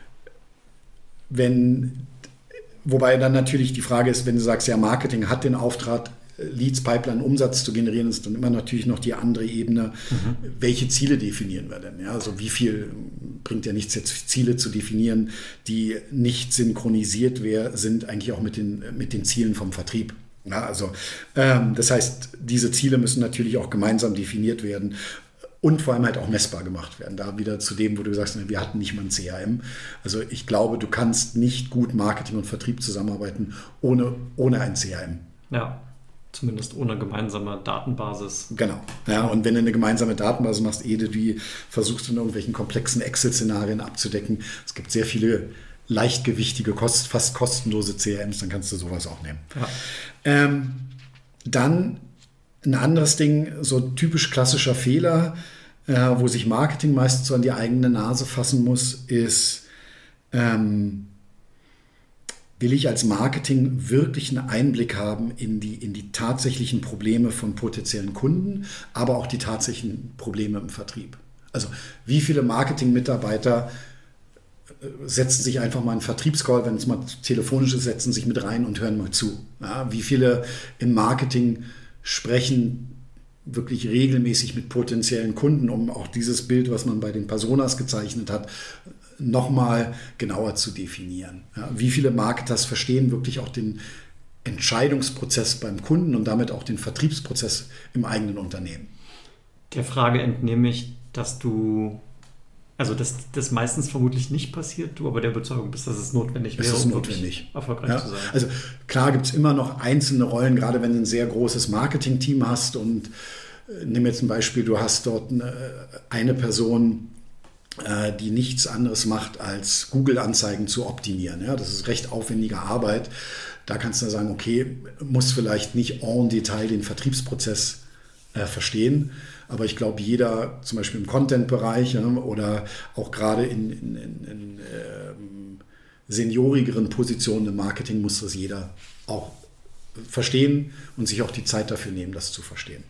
wenn, wobei dann natürlich die Frage ist, wenn du sagst, ja, Marketing hat den Auftrag, Leads, Pipeline, Umsatz zu generieren, ist dann immer natürlich noch die andere Ebene. Mhm. Welche Ziele definieren wir denn? Ja, also wie viel bringt ja nichts, jetzt Ziele zu definieren, die nicht synchronisiert wär, sind eigentlich auch mit den, mit den Zielen vom Vertrieb. Ja, also ähm, das heißt, diese Ziele müssen natürlich auch gemeinsam definiert werden und vor allem halt auch messbar gemacht werden. Da wieder zu dem, wo du sagst, wir hatten nicht mal ein C R M. Also ich glaube, du kannst nicht gut Marketing und Vertrieb zusammenarbeiten ohne, ohne ein C R M. Ja. Zumindest ohne gemeinsame Datenbasis. Genau. Ja, und wenn du eine gemeinsame Datenbasis machst, ehe du die versuchst in irgendwelchen komplexen Excel-Szenarien abzudecken, es gibt sehr viele leichtgewichtige, kost, fast kostenlose C R Ms, dann kannst du sowas auch nehmen. Ja. Ähm, dann ein anderes Ding, so typisch klassischer Fehler, äh, wo sich Marketing meistens so an die eigene Nase fassen muss, ist, ähm, will ich als Marketing wirklich einen Einblick haben in die, in die tatsächlichen Probleme von potenziellen Kunden, aber auch die tatsächlichen Probleme im Vertrieb. Also wie viele Marketing-Mitarbeiter setzen sich einfach mal einen Vertriebscall, wenn es mal telefonisch ist, setzen sich mit rein und hören mal zu. Ja, wie viele im Marketing sprechen wirklich regelmäßig mit potenziellen Kunden, um auch dieses Bild, was man bei den Personas gezeichnet hat, nochmal genauer zu definieren. Ja, wie viele Marketers verstehen wirklich auch den Entscheidungsprozess beim Kunden und damit auch den Vertriebsprozess im eigenen Unternehmen? Der Frage entnehme ich, dass du, also dass das meistens vermutlich nicht passiert, du aber der Überzeugung bist, dass es notwendig wäre, es ist um notwendig. erfolgreich ja, zu sein. Also klar gibt es immer noch einzelne Rollen, gerade wenn du ein sehr großes Marketing-Team hast, und äh, nimm jetzt ein Beispiel, du hast dort eine, eine Person, die nichts anderes macht, als Google-Anzeigen zu optimieren. Ja, das ist recht aufwendige Arbeit. Da kannst du sagen, okay, muss vielleicht nicht en Detail den Vertriebsprozess äh, verstehen, aber ich glaube, jeder, zum Beispiel im Content-Bereich, ja, oder auch gerade in, in, in, in äh, seniorigeren Positionen im Marketing, muss das jeder auch verstehen und sich auch die Zeit dafür nehmen, das zu verstehen.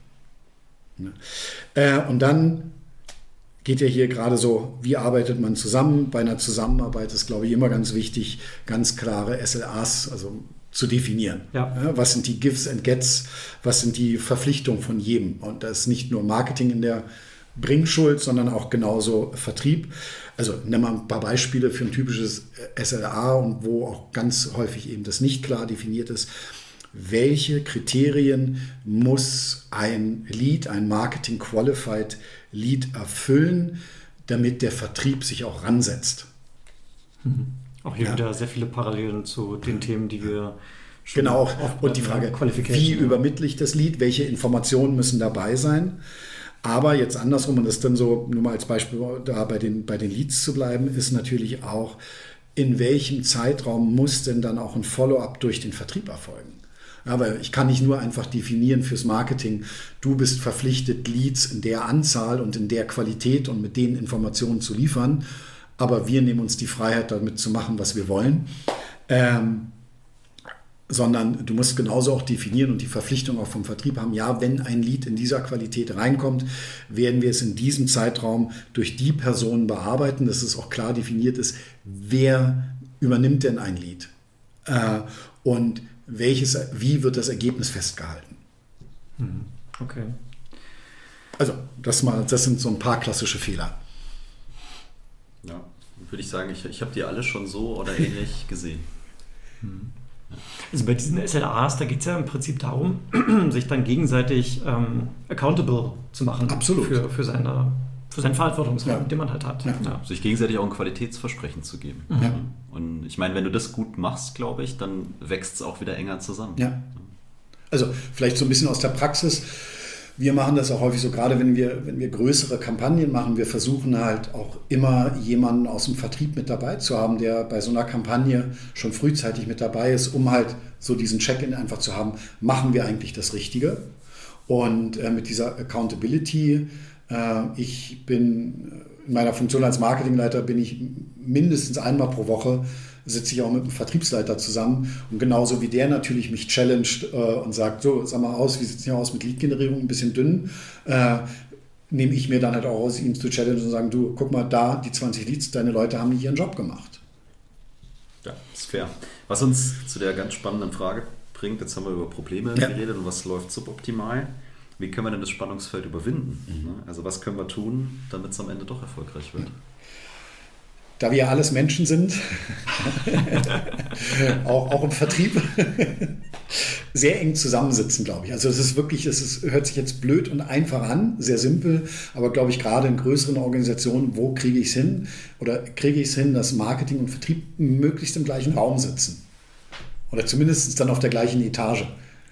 Ja. Äh, und dann geht ja hier gerade so, wie arbeitet man zusammen? Bei einer Zusammenarbeit ist, glaube ich, immer ganz wichtig, ganz klare S L As, also zu definieren. Ja. Ja, was sind die Gives and Gets? Was sind die Verpflichtungen von jedem? Und da ist nicht nur Marketing in der Bringschuld, sondern auch genauso Vertrieb. Also nehmen wir ein paar Beispiele für ein typisches S L A, und wo auch ganz häufig eben das nicht klar definiert ist. Welche Kriterien muss ein Lead, ein Marketing-Qualified Lead erfüllen, damit der Vertrieb sich auch ransetzt? Mhm. Auch hier ja. wieder sehr viele Parallelen zu den Themen, die wir Genau, und die Frage, wie übermittle ich das Lead, welche Informationen müssen dabei sein? Aber jetzt andersrum, und das ist dann so, nur mal als Beispiel da bei den, bei den Leads zu bleiben, ist natürlich auch, in welchem Zeitraum muss denn dann auch ein Follow-up durch den Vertrieb erfolgen? Ja, weil ich kann nicht nur einfach definieren fürs Marketing, du bist verpflichtet, Leads in der Anzahl und in der Qualität und mit den Informationen zu liefern, aber wir nehmen uns die Freiheit, damit zu machen, was wir wollen. Ähm, sondern du musst genauso auch definieren und die Verpflichtung auch vom Vertrieb haben, ja, wenn ein Lead in dieser Qualität reinkommt, werden wir es in diesem Zeitraum durch die Personen bearbeiten, dass es auch klar definiert ist, wer übernimmt denn ein Lead äh, und welches, wie wird das Ergebnis festgehalten. Okay. Also das, mal, das sind so ein paar klassische Fehler. Ja, würde ich sagen, ich, ich habe die alle schon so oder ähnlich gesehen. Hm. Also bei diesen S L As, da geht es ja im Prinzip darum, sich dann gegenseitig ähm, accountable zu machen. Absolut. Für, für, seine, für seinen Verantwortungsraum, ja. den man halt hat. Ja. Ja. Sich gegenseitig auch ein Qualitätsversprechen zu geben. Ja. Und ich meine, wenn du das gut machst, glaube ich, dann wächst es auch wieder enger zusammen. Ja. Also vielleicht so ein bisschen aus der Praxis. Wir machen das auch häufig so, gerade wenn wir, wenn wir größere Kampagnen machen, wir versuchen halt auch immer jemanden aus dem Vertrieb mit dabei zu haben, der bei so einer Kampagne schon frühzeitig mit dabei ist, um halt so diesen Check-in einfach zu haben, machen wir eigentlich das Richtige? Und äh, mit dieser Accountability, äh, ich bin in meiner Funktion als Marketingleiter, bin ich mindestens einmal pro Woche sitze ich auch mit dem Vertriebsleiter zusammen und genauso wie der natürlich mich challenged äh, und sagt, so, sag mal aus, wie sieht es hier aus mit Lead-Generierung, ein bisschen dünn, äh, nehme ich mir dann halt auch aus, ihn zu challengen und sagen, du, guck mal da, die zwanzig Leads, deine Leute haben nicht ihren Job gemacht. Ja, ist fair. Was uns zu der ganz spannenden Frage bringt, jetzt haben wir über Probleme ja. geredet und was läuft suboptimal. Wie können wir denn das Spannungsfeld überwinden? Mhm. Also was können wir tun, damit es am Ende doch erfolgreich wird? Da wir ja alles Menschen sind, auch, auch im Vertrieb, sehr eng zusammensitzen, glaube ich. Also es ist wirklich, es ist, hört sich jetzt blöd und einfach an, sehr simpel, aber glaube ich gerade in größeren Organisationen, wo kriege ich es hin? Oder kriege ich es hin, dass Marketing und Vertrieb möglichst im gleichen Raum sitzen? Oder zumindest dann auf der gleichen Etage.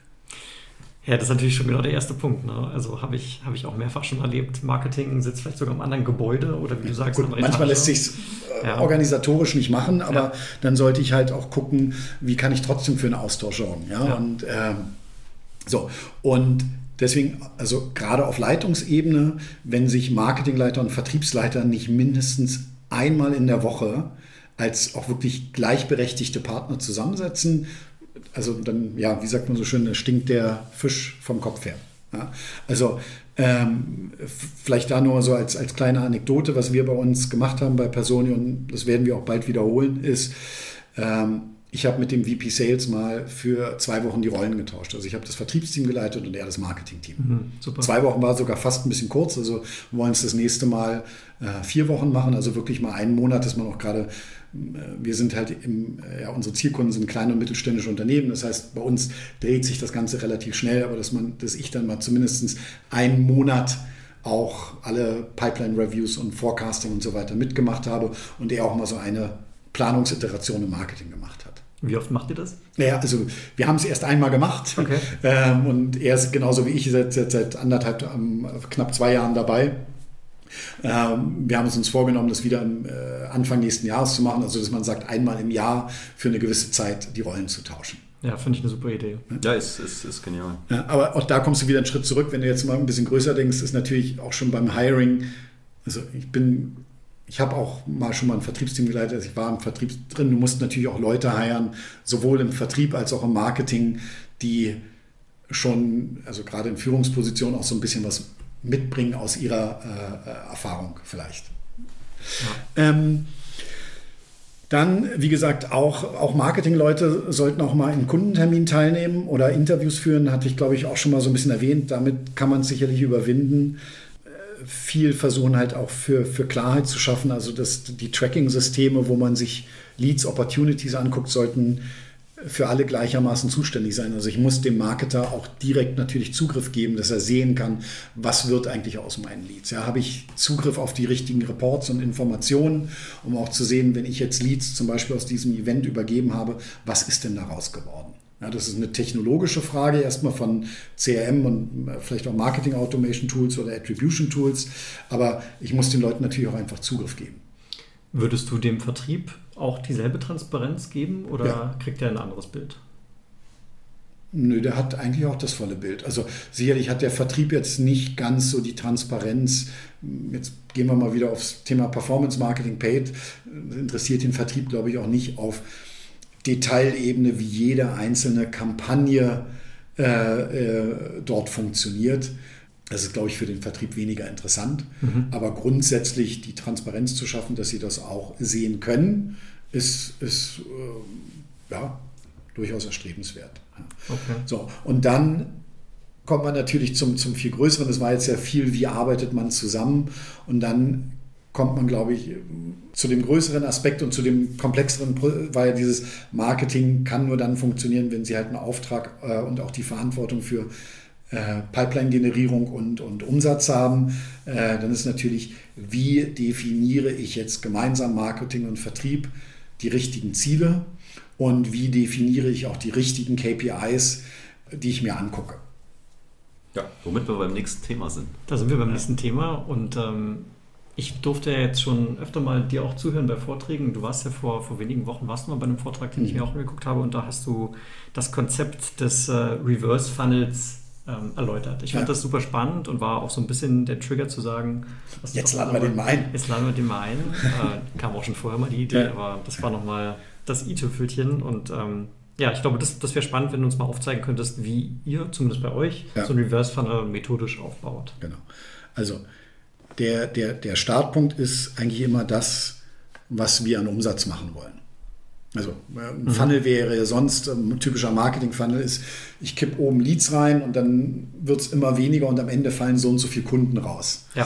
Ja, das ist natürlich schon genau der erste Punkt. Ne? Also habe ich, hab ich auch mehrfach schon erlebt. Marketing sitzt vielleicht sogar im anderen Gebäude oder wie du sagst. Gut, manchmal lässt sich es ja. organisatorisch nicht machen, aber ja. dann sollte ich halt auch gucken, wie kann ich trotzdem für einen Austausch sorgen. Ja? Ja. Und, ähm, so. Und deswegen, also gerade auf Leitungsebene, wenn sich Marketingleiter und Vertriebsleiter nicht mindestens einmal in der Woche als auch wirklich gleichberechtigte Partner zusammensetzen, also dann, ja, wie sagt man so schön, da stinkt der Fisch vom Kopf her. Ja, also ähm, vielleicht da nur so als, als kleine Anekdote, was wir bei uns gemacht haben bei Personio, und das werden wir auch bald wiederholen, ist, ähm, ich habe mit dem V P Sales mal für zwei Wochen die Rollen getauscht. Also ich habe das Vertriebsteam geleitet und er das Marketingteam. Mhm, super. Zwei Wochen war sogar fast ein bisschen kurz, also wir wollen es das nächste Mal äh, vier Wochen machen, also wirklich mal einen Monat, dass man auch gerade, wir sind halt, im, ja, unsere Zielkunden sind kleine und mittelständische Unternehmen. Das heißt, bei uns dreht sich das Ganze relativ schnell, aber dass man, dass ich dann mal zumindest einen Monat auch alle Pipeline-Reviews und Forecasting und so weiter mitgemacht habe und er auch mal so eine Planungsiteration im Marketing gemacht hat. Wie oft macht ihr das? Naja, also wir haben es erst einmal gemacht okay. ähm, und er ist genauso wie ich seit, seit, seit anderthalb, ähm, knapp zwei Jahren dabei. Ähm, wir haben es uns vorgenommen, das wieder am äh, Anfang nächsten Jahres zu machen, also dass man sagt, einmal im Jahr für eine gewisse Zeit die Rollen zu tauschen. Ja, finde ich eine super Idee. Ja, ist, ist, ist genial. Ja, aber auch da kommst du wieder einen Schritt zurück, wenn du jetzt mal ein bisschen größer denkst, ist natürlich auch schon beim Hiring, also ich bin, ich habe auch mal schon mal ein Vertriebsteam geleitet, also ich war im Vertrieb drin, du musst natürlich auch Leute hiren, sowohl im Vertrieb als auch im Marketing, die schon, also gerade in Führungspositionen auch so ein bisschen was mitbringen aus ihrer äh, Erfahrung vielleicht. Ja. Ähm, dann, wie gesagt, auch, auch Marketingleute sollten auch mal in Kundentermin teilnehmen oder Interviews führen, hatte ich, glaube ich, auch schon mal so ein bisschen erwähnt. Damit kann man es sicherlich überwinden. Äh, viel versuchen halt auch für, für Klarheit zu schaffen. Also dass die Tracking-Systeme, wo man sich Leads, Opportunities anguckt, sollten für alle gleichermaßen zuständig sein. Also ich muss dem Marketer auch direkt natürlich Zugriff geben, dass er sehen kann, was wird eigentlich aus meinen Leads. Ja, habe ich Zugriff auf die richtigen Reports und Informationen, um auch zu sehen, wenn ich jetzt Leads zum Beispiel aus diesem Event übergeben habe, was ist denn daraus geworden? Ja, das ist eine technologische Frage, erstmal von C R M und vielleicht auch Marketing Automation Tools oder Attribution Tools. Aber ich muss den Leuten natürlich auch einfach Zugriff geben. Würdest du dem Vertrieb auch dieselbe Transparenz geben oder ja. kriegt er ein anderes Bild? Nö, der hat eigentlich auch das volle Bild. Also sicherlich hat der Vertrieb jetzt nicht ganz so die Transparenz. Jetzt gehen wir mal wieder aufs Thema Performance Marketing Paid. Das interessiert den Vertrieb, glaube ich, auch nicht auf Detailebene, wie jede einzelne Kampagne äh, äh, dort funktioniert. Das ist, glaube ich, für den Vertrieb weniger interessant. Mhm. Aber grundsätzlich die Transparenz zu schaffen, dass sie das auch sehen können, ist, ist äh, ja, durchaus erstrebenswert. Okay. So, und dann kommt man natürlich zum, zum viel Größeren. Das war jetzt sehr viel, wie arbeitet man zusammen. Und dann kommt man, glaube ich, zu dem größeren Aspekt und zu dem komplexeren, weil dieses Marketing kann nur dann funktionieren, wenn Sie halt einen Auftrag äh, und auch die Verantwortung für äh, Pipeline-Generierung und, und Umsatz haben. Äh, dann ist natürlich, wie definiere ich jetzt gemeinsam Marketing und Vertrieb die richtigen Ziele und wie definiere ich auch die richtigen K P Is, die ich mir angucke. Ja, womit wir beim nächsten Thema sind. Da sind wir beim nächsten Thema und ähm ich durfte ja jetzt schon öfter mal dir auch zuhören bei Vorträgen. Du warst ja vor, vor wenigen Wochen, warst du mal bei einem Vortrag, den ich mir auch angeguckt habe und da hast du das Konzept des äh, Reverse Funnels ähm, erläutert. Ich fand ja. das super spannend und war auch so ein bisschen der Trigger zu sagen, was jetzt laden wir den mal ein. Jetzt laden wir den mal ein. äh, kam auch schon vorher mal die Idee, ja. aber das war nochmal das i-Tüpfelchen und ähm, ja, ich glaube, das, das wäre spannend, wenn du uns mal aufzeigen könntest, wie ihr, zumindest bei euch, ja. so ein Reverse Funnel methodisch aufbaut. Genau. Also Der, der, der Startpunkt ist eigentlich immer das, was wir an Umsatz machen wollen. Also ein mhm. Funnel wäre sonst, ein typischer Marketing-Funnel ist, ich kippe oben Leads rein und dann wird es immer weniger und am Ende fallen so und so viele Kunden raus. Ja.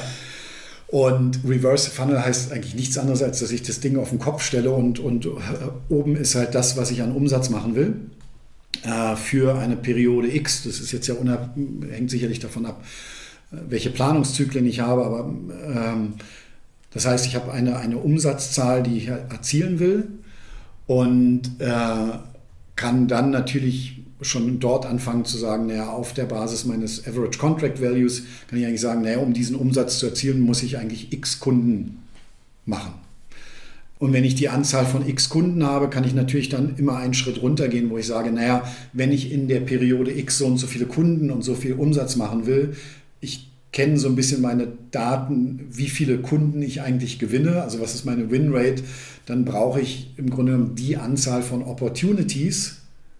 Und Reverse Funnel heißt eigentlich nichts anderes, als dass ich das Ding auf den Kopf stelle und, und oben ist halt das, was ich an Umsatz machen will äh, für eine Periode X. Das ist jetzt ja unab- hängt sicherlich davon ab, welche Planungszyklen ich habe, aber ähm, das heißt, ich habe eine, eine Umsatzzahl, die ich erzielen will und äh, kann dann natürlich schon dort anfangen zu sagen, naja, auf der Basis meines Average Contract Values kann ich eigentlich sagen, naja, um diesen Umsatz zu erzielen, muss ich eigentlich x Kunden machen. Und wenn ich die Anzahl von x Kunden habe, kann ich natürlich dann immer einen Schritt runtergehen, wo ich sage, naja, wenn ich in der Periode X so und so viele Kunden und so viel Umsatz machen will, ich kenne so ein bisschen meine Daten, wie viele Kunden ich eigentlich gewinne, also was ist meine Winrate, dann brauche ich im Grunde genommen die Anzahl von Opportunities,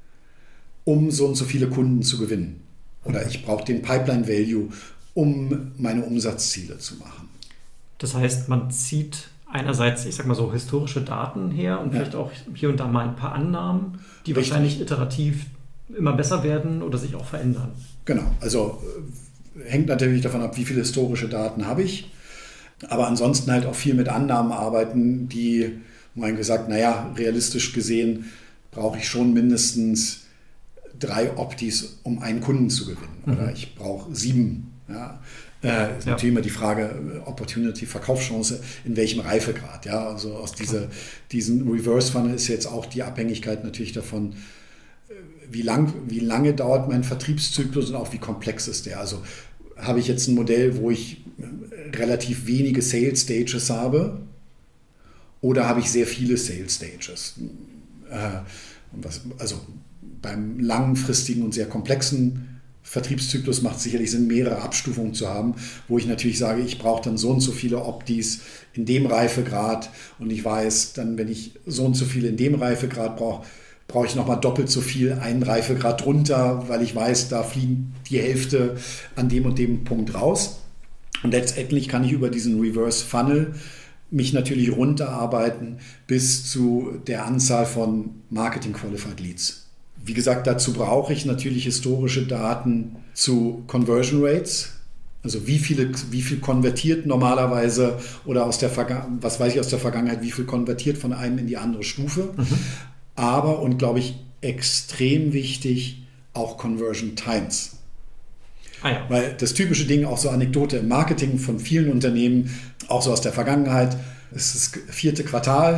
um so und so viele Kunden zu gewinnen. Oder ich brauche den Pipeline Value, um meine Umsatzziele zu machen. Das heißt, man zieht einerseits, ich sag mal so, historische Daten her und ja. vielleicht auch hier und da mal ein paar Annahmen, die Richtig. wahrscheinlich iterativ immer besser werden oder sich auch verändern. Genau, also hängt natürlich davon ab, wie viele historische Daten habe ich, aber ansonsten halt auch viel mit Annahmen arbeiten, die, man gesagt, naja, realistisch gesehen brauche ich schon mindestens drei Optis, um einen Kunden zu gewinnen. Mhm. Oder ich brauche sieben. Ja. Äh, ist ja. natürlich immer die Frage, Opportunity, Verkaufschance, in welchem Reifegrad. Ja. Also aus dieser, diesen Reverse Funnel ist jetzt auch die Abhängigkeit natürlich davon, wie, lang, wie lange dauert mein Vertriebszyklus und auch wie komplex ist der. Also habe ich jetzt ein Modell, wo ich relativ wenige Sales Stages habe oder habe ich sehr viele Sales Stages? Äh, was, also beim langfristigen und sehr komplexen Vertriebszyklus macht es sicherlich Sinn, mehrere Abstufungen zu haben, wo ich natürlich sage, ich brauche dann so und so viele Optis in dem Reifegrad und ich weiß dann, wenn ich so und so viele in dem Reifegrad brauche, brauche ich nochmal doppelt so viel einen Reifegrad drunter, weil ich weiß, da fliegen die Hälfte an dem und dem Punkt raus. Und letztendlich kann ich über diesen Reverse Funnel mich natürlich runterarbeiten bis zu der Anzahl von Marketing Qualified Leads. Wie gesagt, dazu brauche ich natürlich historische Daten zu Conversion Rates. Also wie viele, wie viel konvertiert normalerweise oder aus der Vergangenheit, was weiß ich aus der Vergangenheit, wie viel konvertiert von einem in die andere Stufe. Mhm. Aber, und glaube ich, extrem wichtig, auch Conversion Times. Ah ja. Weil das typische Ding, auch so Anekdote im Marketing von vielen Unternehmen, auch so aus der Vergangenheit, es ist das vierte Quartal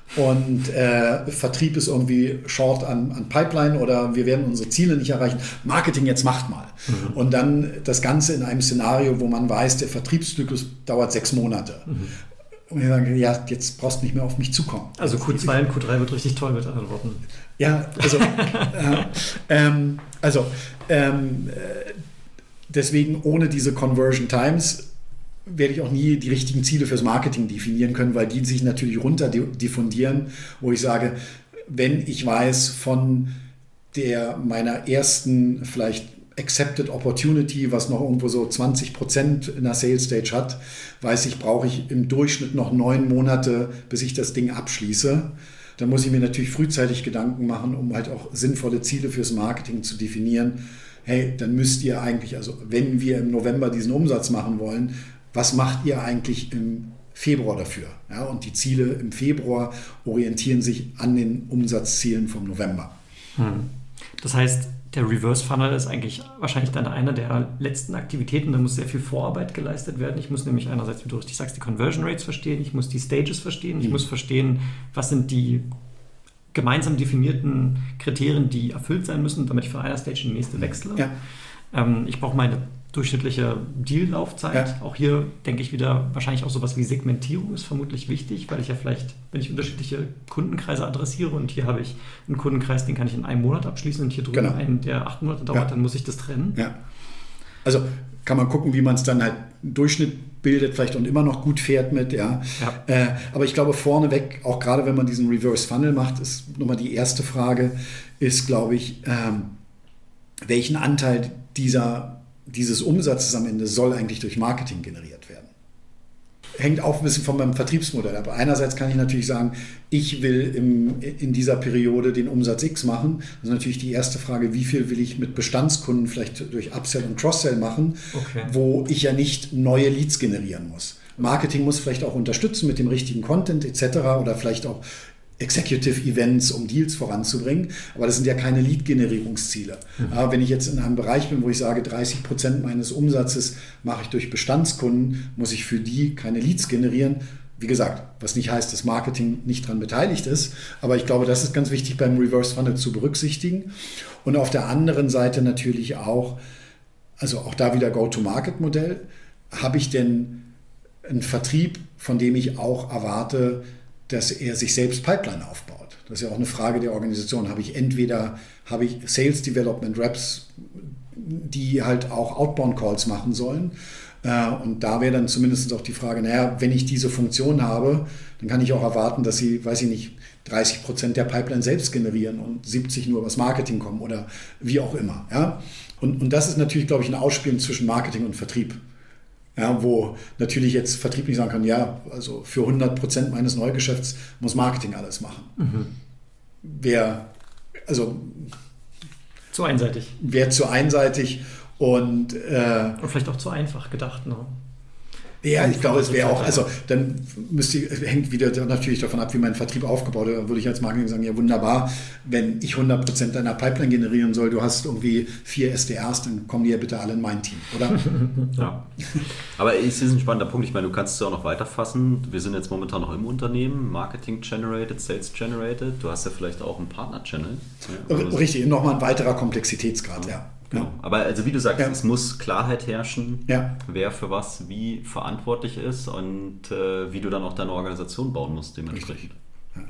und äh, Vertrieb ist irgendwie short an, an Pipeline oder wir werden unsere Ziele nicht erreichen. Marketing, jetzt macht mal. Mhm. Und dann das Ganze in einem Szenario, wo man weiß, der Vertriebszyklus dauert sechs Monate. Mhm. Und wir sagen, ja, jetzt brauchst du nicht mehr auf mich zukommen. Also Q zwei und Q drei wird richtig toll mit anderen Worten. Ja, also, äh, ähm, also ähm, äh, deswegen ohne diese Conversion Times werde ich auch nie die richtigen Ziele fürs Marketing definieren können, weil die sich natürlich runter diffundieren, wo ich sage, wenn ich weiß von der meiner ersten vielleicht Accepted Opportunity, was noch irgendwo so zwanzig Prozent in der Sales Stage hat, weiß ich, brauche ich im Durchschnitt noch neun Monate, bis ich das Ding abschließe. Da muss ich mir natürlich frühzeitig Gedanken machen, um halt auch sinnvolle Ziele fürs Marketing zu definieren. Hey, dann müsst ihr eigentlich, also wenn wir im November diesen Umsatz machen wollen, was macht ihr eigentlich im Februar dafür? Ja, und die Ziele im Februar orientieren sich an den Umsatzzielen vom November. Hm. Das heißt, der Reverse Funnel ist eigentlich wahrscheinlich dann eine der letzten Aktivitäten. Da muss sehr viel Vorarbeit geleistet werden. Ich muss nämlich einerseits, wie du richtig sagst, die Conversion Rates verstehen. Ich muss die Stages verstehen. Ich mhm. muss verstehen, was sind die gemeinsam definierten Kriterien, die erfüllt sein müssen, damit ich von einer Stage in die nächste wechsle. Ja. Ähm, ich brauche meine durchschnittliche Deal-Laufzeit. Ja. Auch hier denke ich wieder, wahrscheinlich auch sowas wie Segmentierung ist vermutlich wichtig, weil ich ja vielleicht, wenn ich unterschiedliche Kundenkreise adressiere und hier habe ich einen Kundenkreis, den kann ich in einem Monat abschließen und hier drüben genau. einen, der acht Monate dauert, ja. dann muss ich das trennen. Ja. Also kann man gucken, wie man es dann halt im Durchschnitt bildet vielleicht und immer noch gut fährt mit. Ja. ja. Äh, aber ich glaube vorneweg, auch gerade wenn man diesen Reverse Funnel macht, ist nochmal die erste Frage, ist glaube ich, ähm, welchen Anteil dieser dieses Umsatzes am Ende soll eigentlich durch Marketing generiert werden. Hängt auch ein bisschen von meinem Vertriebsmodell ab. Einerseits kann ich natürlich sagen, ich will im, in dieser Periode den Umsatz X machen. Das ist natürlich die erste Frage, wie viel will ich mit Bestandskunden vielleicht durch Upsell und Cross-Sell machen, okay. wo ich ja nicht neue Leads generieren muss. Marketing muss vielleicht auch unterstützen mit dem richtigen Content et cetera oder vielleicht auch Executive Events, um Deals voranzubringen, aber das sind ja keine Lead-Generierungsziele. Mhm. Ja, wenn ich jetzt in einem Bereich bin, wo ich sage, dreißig Prozent meines Umsatzes mache ich durch Bestandskunden, muss ich für die keine Leads generieren. Wie gesagt, was nicht heißt, dass Marketing nicht daran beteiligt ist, aber ich glaube, das ist ganz wichtig beim Reverse Funnel zu berücksichtigen. Und auf der anderen Seite natürlich auch, also auch da wieder Go-to-Market-Modell, habe ich denn einen Vertrieb, von dem ich auch erwarte, dass er sich selbst Pipeline aufbaut. Das ist ja auch eine Frage der Organisation. Habe ich entweder habe ich Sales Development Reps, die halt auch Outbound Calls machen sollen. Und da wäre dann zumindest auch die Frage, naja, wenn ich diese Funktion habe, dann kann ich auch erwarten, dass sie, weiß ich nicht, dreißig Prozent der Pipeline selbst generieren und siebzig nur übers Marketing kommen oder wie auch immer. Ja? Und, und das ist natürlich, glaube ich, ein Ausspielen zwischen Marketing und Vertrieb. Ja, wo natürlich jetzt Vertrieb nicht sagen kann, ja, also für hundert Prozent meines Neugeschäfts muss Marketing alles machen. Mhm. Wäre, also... Zu einseitig. Wäre zu einseitig und... Äh, und vielleicht auch zu einfach gedacht, ne? Ja, ich glaube, es wäre auch, also dann müsste, hängt wieder natürlich davon ab, wie mein Vertrieb aufgebaut ist. Da würde ich als Marketing sagen, ja wunderbar, wenn ich hundert Prozent deiner Pipeline generieren soll, du hast irgendwie vier S D Rs, dann kommen die ja bitte alle in mein Team, oder? Ja. Aber es ist ein spannender Punkt, ich meine, du kannst es ja auch noch weiterfassen. Wir sind jetzt momentan noch im Unternehmen, Marketing generated, Sales generated, du hast ja vielleicht auch einen Partner-Channel. Ja, richtig, nochmal ein weiterer Komplexitätsgrad, ja. ja. Genau. Ja. Aber also wie du sagst, ja. es muss Klarheit herrschen, ja. wer für was wie verantwortlich ist und äh, wie du dann auch deine Organisation bauen musst dementsprechend. Ja.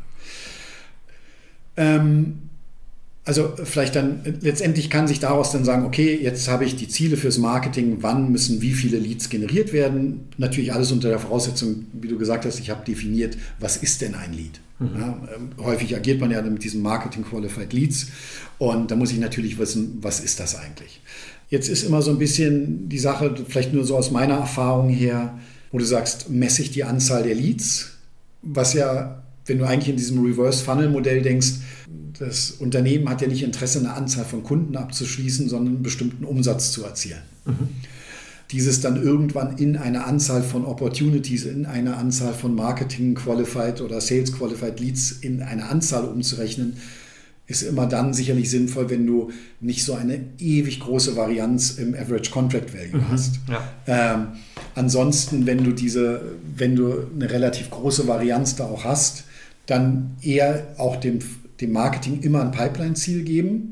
Ähm, also vielleicht dann, letztendlich kann sich daraus dann sagen, okay, jetzt habe ich die Ziele fürs Marketing, wann müssen wie viele Leads generiert werden. Natürlich alles unter der Voraussetzung, wie du gesagt hast, ich habe definiert, was ist denn ein Lead? Mhm. Ja, ähm, häufig agiert man ja mit diesen Marketing Qualified Leads und da muss ich natürlich wissen, was ist das eigentlich? Jetzt ist immer so ein bisschen die Sache, vielleicht nur so aus meiner Erfahrung her, wo du sagst, messe ich die Anzahl der Leads, was ja, wenn du eigentlich in diesem Reverse Funnel Modell denkst, das Unternehmen hat ja nicht Interesse, eine Anzahl von Kunden abzuschließen, sondern einen bestimmten Umsatz zu erzielen. Mhm. Dieses dann irgendwann in eine Anzahl von Opportunities, in eine Anzahl von Marketing-Qualified oder Sales-Qualified Leads in eine Anzahl umzurechnen, ist immer dann sicherlich sinnvoll, wenn du nicht so eine ewig große Varianz im Average Contract Value mhm, hast. Ja. Ähm, ansonsten, wenn du diese, wenn du eine relativ große Varianz da auch hast, dann eher auch dem, dem Marketing immer ein Pipeline-Ziel geben,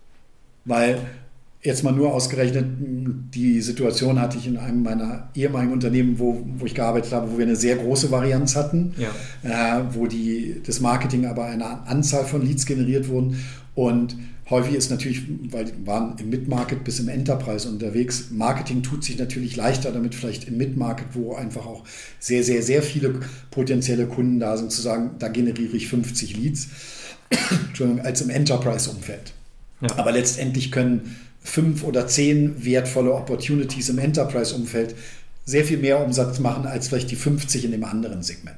weil jetzt mal nur ausgerechnet, die Situation hatte ich in einem meiner ehemaligen Unternehmen, wo, wo ich gearbeitet habe, wo wir eine sehr große Varianz hatten, ja. äh, wo die, das Marketing aber eine Anzahl von Leads generiert wurden. Und häufig ist natürlich, weil die waren im Mid-Market bis im Enterprise unterwegs, Marketing tut sich natürlich leichter damit, vielleicht im Mid-Market, wo einfach auch sehr, sehr, sehr viele potenzielle Kunden da sind, zu sagen, da generiere ich fünfzig Leads, Entschuldigung, als im Enterprise-Umfeld. Ja. Aber letztendlich können fünf oder zehn wertvolle Opportunities im Enterprise-Umfeld sehr viel mehr Umsatz machen als vielleicht die fünfzig in dem anderen Segment.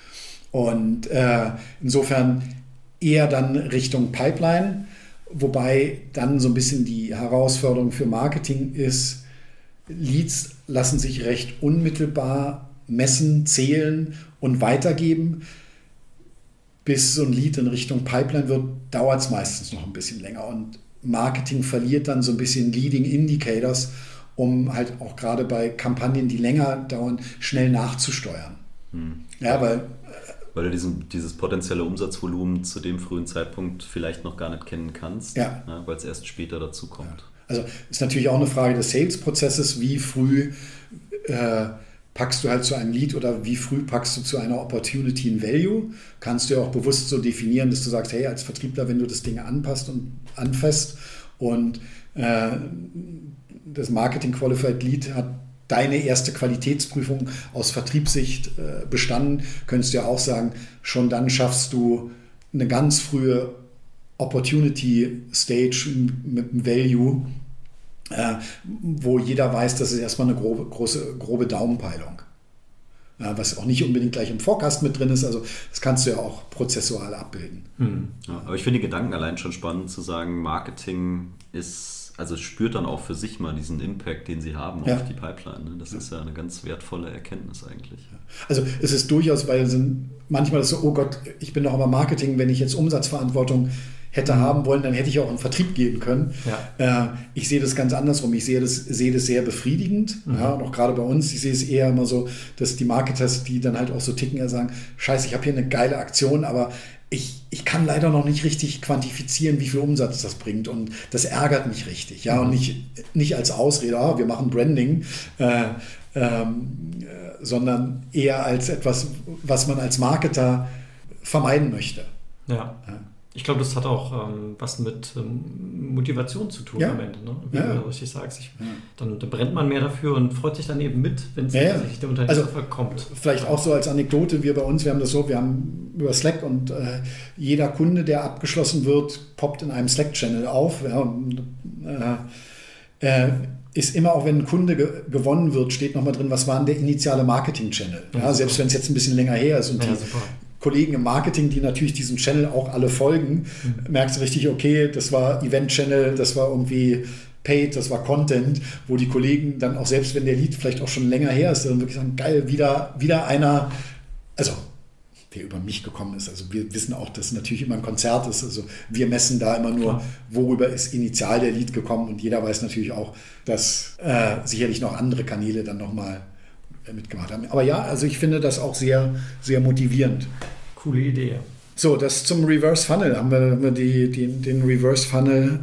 Und äh, insofern eher dann Richtung Pipeline, wobei dann so ein bisschen die Herausforderung für Marketing ist, Leads lassen sich recht unmittelbar messen, zählen und weitergeben. Bis so ein Lead in Richtung Pipeline wird, dauert es meistens noch ein bisschen länger. Und Marketing verliert dann so ein bisschen Leading Indicators, um halt auch gerade bei Kampagnen, die länger dauern, schnell nachzusteuern. Hm. Ja, weil, weil du diesen, dieses potenzielle Umsatzvolumen zu dem frühen Zeitpunkt vielleicht noch gar nicht kennen kannst, ja. Ja, weil es erst später dazu kommt. Ja. Also ist natürlich auch eine Frage des Sales-Prozesses, wie früh äh, packst du halt zu einem Lead oder wie früh packst du zu einer Opportunity in Value? Kannst du ja auch bewusst so definieren, dass du sagst, hey, als Vertriebler, wenn du das Ding anpasst und anfasst und äh, das Marketing Qualified Lead hat deine erste Qualitätsprüfung aus Vertriebssicht äh, bestanden, könntest du ja auch sagen, schon dann schaffst du eine ganz frühe Opportunity Stage mit einem Value, Äh, wo jeder weiß, das ist erstmal eine grobe, große, grobe Daumenpeilung. Äh, was auch nicht unbedingt gleich im Forecast mit drin ist, also das kannst du ja auch prozessual abbilden. Hm. Ja, aber ich finde die Gedanken allein schon spannend zu sagen, Marketing ist, also spürt dann auch für sich mal diesen Impact, den sie haben ja. auf die Pipeline. Ne? Das ja. ist ja eine ganz wertvolle Erkenntnis eigentlich. Also es ist durchaus, weil sind manchmal ist so, oh Gott, ich bin doch aber Marketing, wenn ich jetzt Umsatzverantwortung hätte haben wollen, dann hätte ich auch in Vertrieb gehen können. Ja. Äh, ich sehe das ganz andersrum. Ich sehe das, sehe das sehr befriedigend. Mhm. Ja, und auch gerade bei uns, ich sehe es eher immer so, dass die Marketers, die dann halt auch so ticken, ja sagen, scheiße, ich habe hier eine geile Aktion, aber ich, ich kann leider noch nicht richtig quantifizieren, wie viel Umsatz das bringt. Und das ärgert mich richtig. Ja? Mhm. Und nicht, nicht als Ausrede, oh, wir machen Branding, äh, ähm, äh, sondern eher als etwas, was man als Marketer vermeiden möchte. Ja. ja. Ich glaube, das hat auch ähm, was mit ähm, Motivation zu tun ja. am Ende. Ne? Wie ja. du richtig sagst. Ich, ja. dann, dann brennt man mehr dafür und freut sich dann eben mit, wenn es ja, ja. tatsächlich der Unternehmer also, kommt. Vielleicht auch so als Anekdote, wir bei uns, wir haben das so, wir haben über Slack und äh, jeder Kunde, der abgeschlossen wird, poppt in einem Slack-Channel auf. Ja, und, äh, äh, ist immer, auch wenn ein Kunde ge- gewonnen wird, steht nochmal drin, was war denn der initiale Marketing-Channel. Ja, ja, selbst wenn es jetzt ein bisschen länger her ist. Und ja, die, super. Kollegen im Marketing, die natürlich diesem Channel auch alle folgen, mhm. merkst du richtig, okay, das war Event-Channel, das war irgendwie Paid, das war Content, wo die Kollegen dann auch, selbst wenn der Lead vielleicht auch schon länger her ist, dann wirklich sagen, geil, wieder, wieder einer, also der über mich gekommen ist. Also wir wissen auch, dass es natürlich immer ein Konzert ist. Also wir messen da immer nur, Klar. worüber ist initial der Lead gekommen, und jeder weiß natürlich auch, dass äh, sicherlich noch andere Kanäle dann nochmal mitgemacht haben. Aber ja, also ich finde das auch sehr, sehr motivierend. Coole Idee. So, das zum Reverse Funnel. Haben wir, haben wir die, die, den Reverse Funnel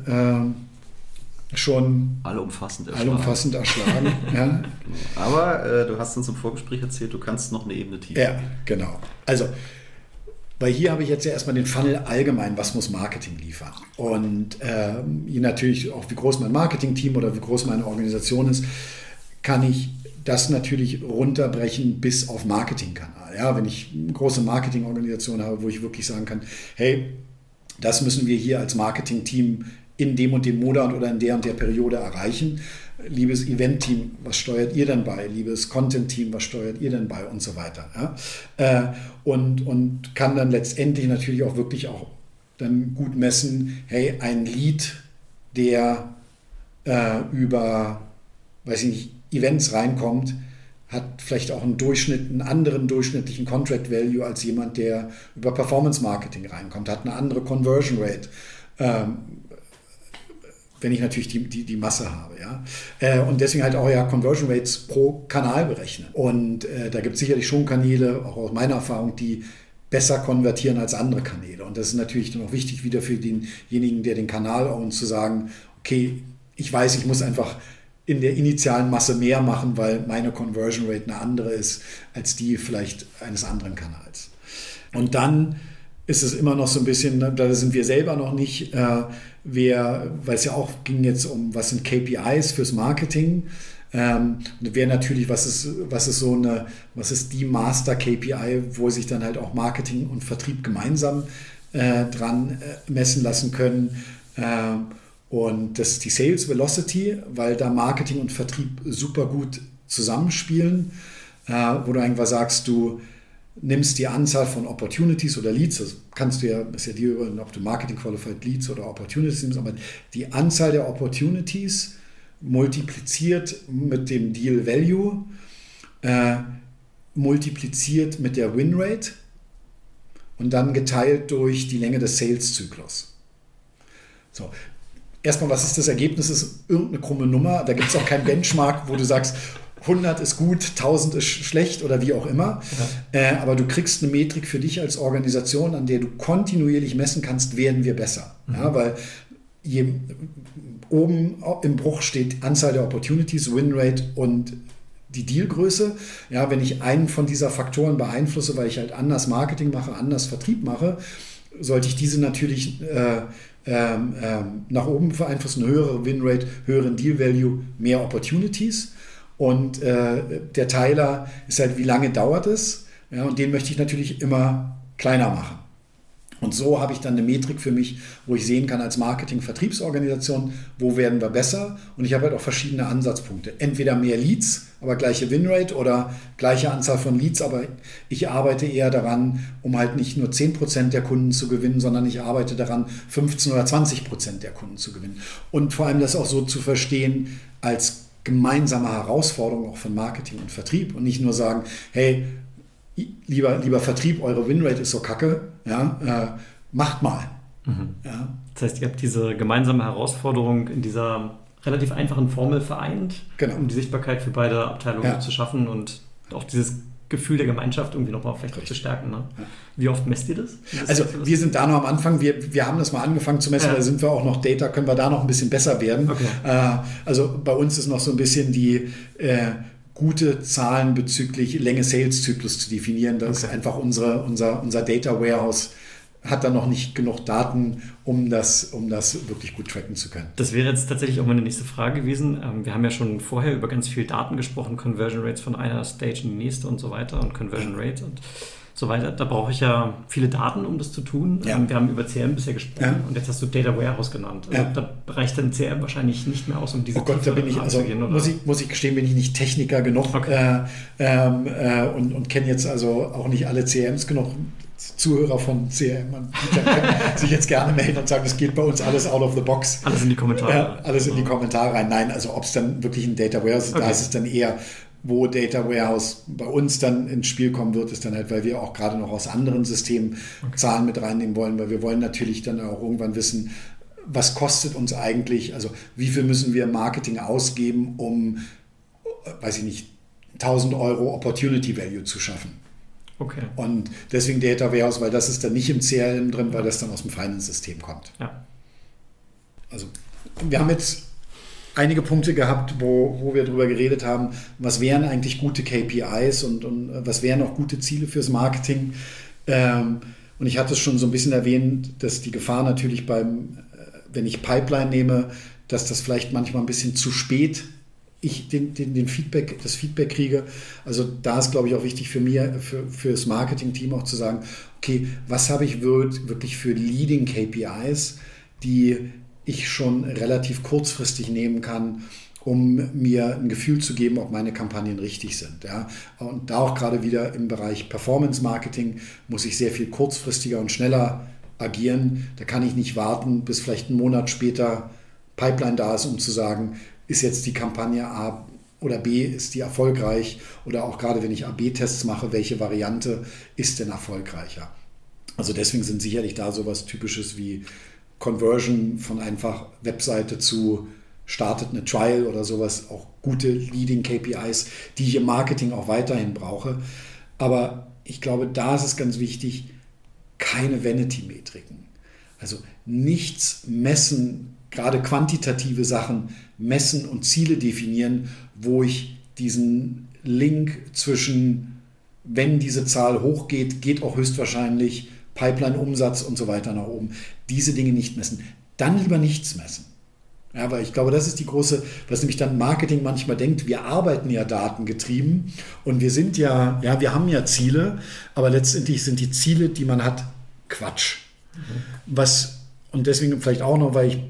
äh, schon allumfassend erschlagen. Allumfassend erschlagen ja. Aber äh, du hast uns im Vorgespräch erzählt, du kannst noch eine Ebene tiefer. Ja, genau. Also, weil hier habe ich jetzt ja erstmal den Funnel allgemein, was muss Marketing liefern. Und äh, je natürlich auch, wie groß mein Marketing-Team oder wie groß meine Organisation ist, kann ich das natürlich runterbrechen bis auf Marketingkanal. Ja, wenn ich eine große Marketingorganisation habe, wo ich wirklich sagen kann, hey, das müssen wir hier als Marketingteam in dem und dem Monat oder in der und der Periode erreichen. Liebes Event-Team, was steuert ihr denn bei? Liebes Content-Team, was steuert ihr denn bei? Und so weiter. Ja? Äh, und, und kann dann letztendlich natürlich auch wirklich auch dann gut messen, hey, ein Lead, der äh, über, weiß ich nicht, Events reinkommt, hat vielleicht auch einen Durchschnitt, einen anderen durchschnittlichen Contract Value als jemand, der über Performance Marketing reinkommt, hat eine andere Conversion Rate, ähm, wenn ich natürlich die, die, die Masse habe. Ja? Äh, und deswegen halt auch ja Conversion Rates pro Kanal berechnen. Und äh, da gibt es sicherlich schon Kanäle, auch aus meiner Erfahrung, die besser konvertieren als andere Kanäle. Und das ist natürlich dann auch wichtig wieder für denjenigen, der den Kanal ownt, zu sagen, okay, ich weiß, ich muss einfach in der initialen Masse mehr machen, weil meine Conversion Rate eine andere ist als die vielleicht eines anderen Kanals. Und dann ist es immer noch so ein bisschen, da sind wir selber noch nicht, äh, wer, weil es ja auch ging jetzt um, was sind K P Is fürs Marketing, ähm, wäre natürlich, was ist, was ist so eine, was ist die Master K P I, wo sich dann halt auch Marketing und Vertrieb gemeinsam äh, dran äh, messen lassen können. Äh, und das ist die Sales Velocity, weil da Marketing und Vertrieb super gut zusammenspielen, äh, wo du einfach sagst, du nimmst die Anzahl von Opportunities oder Leads, das kannst du ja, ist ja dir über, ob du Marketing Qualified Leads oder Opportunities nimmst, aber die Anzahl der Opportunities multipliziert mit dem Deal Value, äh, multipliziert mit der Win Rate und dann geteilt durch die Länge des Sales-Zyklus. So. Erstmal, was ist das Ergebnis? Das ist irgendeine krumme Nummer, da gibt es auch keinen Benchmark, wo du sagst, hundert ist gut, tausend ist schlecht oder wie auch immer. Ja. Äh, aber du kriegst eine Metrik für dich als Organisation, an der du kontinuierlich messen kannst, werden wir besser. Mhm. Ja, weil je, oben im Bruch steht Anzahl der Opportunities, Winrate und die Dealgröße. Ja, wenn ich einen von dieser Faktoren beeinflusse, weil ich halt anders Marketing mache, anders Vertrieb mache, sollte ich diese natürlich äh, ähm, ähm, nach oben beeinflussen. Höhere Winrate, höheren Deal Value, mehr Opportunities. Und äh, der Teiler ist halt, wie lange dauert es? Ja, und den möchte ich natürlich immer kleiner machen. Und so habe ich dann eine Metrik für mich, wo ich sehen kann als Marketing-Vertriebsorganisation, wo werden wir besser. Und ich habe halt auch verschiedene Ansatzpunkte. Entweder mehr Leads, aber gleiche Winrate oder gleiche Anzahl von Leads. Aber ich arbeite eher daran, um halt nicht nur zehn Prozent der Kunden zu gewinnen, sondern ich arbeite daran, fünfzehn oder zwanzig Prozent der Kunden zu gewinnen. Und vor allem das auch so zu verstehen als gemeinsame Herausforderung auch von Marketing und Vertrieb und nicht nur sagen, hey, lieber, lieber Vertrieb, eure Winrate ist so kacke, ja, äh, macht mal. Mhm. Ja. Das heißt, ihr habt diese gemeinsame Herausforderung in dieser relativ einfachen Formel vereint, genau, um die Sichtbarkeit für beide Abteilungen ja. zu schaffen und auch dieses Gefühl der Gemeinschaft irgendwie nochmal vielleicht auch zu stärken. Ne? Ja. Wie oft messt ihr das? das also wir sind da noch am Anfang, wir, wir haben das mal angefangen zu messen, ja. da sind wir auch noch Data, können wir da noch ein bisschen besser werden. Okay. Äh, also bei uns ist noch so ein bisschen die äh, gute Zahlen bezüglich Länge Sales-Zyklus zu definieren. Das okay. ist einfach unsere, unser, unser Data Warehouse hat da noch nicht genug Daten, um das, um das wirklich gut tracken zu können. Das wäre jetzt tatsächlich auch meine nächste Frage gewesen. Wir haben ja schon vorher über ganz viel Daten gesprochen, Conversion Rates von einer Stage in die nächste und so weiter und Conversion ja. Rates und so weiter. Da brauche ich ja viele Daten, um das zu tun. Ja. Wir haben über C R M bisher gesprochen ja. und jetzt hast du Data Warehouse genannt. Also ja. Da reicht dann C R M wahrscheinlich nicht mehr aus, um diese Oh Gott, da bin ich, also muss ich, muss ich gestehen, bin ich nicht Techniker genug okay. äh, äh, und, und kenne jetzt also auch nicht alle C R Ms genug. Zuhörer von C R M können sich jetzt gerne melden und sagen, das geht bei uns alles out of the box. Alles in die Kommentare. Ja, alles in die Kommentare rein. Nein, also ob es dann wirklich ein Data Warehouse ist, okay. da ist es dann eher, wo Data Warehouse bei uns dann ins Spiel kommen wird, ist dann halt, weil wir auch gerade noch aus anderen Systemen okay. Zahlen mit reinnehmen wollen, weil wir wollen natürlich dann auch irgendwann wissen, was kostet uns eigentlich, also wie viel müssen wir im Marketing ausgeben, um, weiß ich nicht, tausend Euro Opportunity Value zu schaffen. Okay. Und deswegen Data Warehouse, weil das ist dann nicht im C R M drin, weil das dann aus dem Finance-System kommt. Ja. Also wir haben jetzt einige Punkte gehabt, wo, wo wir darüber geredet haben, was wären eigentlich gute K P Is und, und was wären auch gute Ziele fürs Marketing. Ähm, und ich hatte es schon so ein bisschen erwähnt, dass die Gefahr natürlich beim, wenn ich Pipeline nehme, dass das vielleicht manchmal ein bisschen zu spät ich den, den, den Feedback, das Feedback kriege. Also da ist, glaube ich, auch wichtig für mir, für, für das Marketing-Team auch zu sagen, okay, was habe ich wirklich für Leading K P Is, die ich schon relativ kurzfristig nehmen kann, um mir ein Gefühl zu geben, ob meine Kampagnen richtig sind. Ja? Und da auch gerade wieder im Bereich Performance-Marketing muss ich sehr viel kurzfristiger und schneller agieren. Da kann ich nicht warten, bis vielleicht einen Monat später Pipeline da ist, um zu sagen, ist jetzt die Kampagne A oder B, ist die erfolgreich? Oder auch gerade, wenn ich A B Tests mache, welche Variante ist denn erfolgreicher? Also deswegen sind sicherlich da sowas Typisches wie Conversion von einfach Webseite zu startet eine Trial oder sowas, auch gute Leading K P Is, die ich im Marketing auch weiterhin brauche. Aber ich glaube, da ist es ganz wichtig, keine Vanity-Metriken. Also nichts messen, gerade quantitative Sachen messen und Ziele definieren, wo ich diesen Link zwischen, wenn diese Zahl hochgeht, geht auch höchstwahrscheinlich Pipeline-Umsatz und so weiter nach oben. Diese Dinge nicht messen. Dann lieber nichts messen. Ja, aber ich glaube, das ist die große, was nämlich dann Marketing manchmal denkt, wir arbeiten ja datengetrieben und wir sind ja, ja, wir haben ja Ziele, aber letztendlich sind die Ziele, die man hat, Quatsch. Mhm. Was, und deswegen vielleicht auch noch, weil ich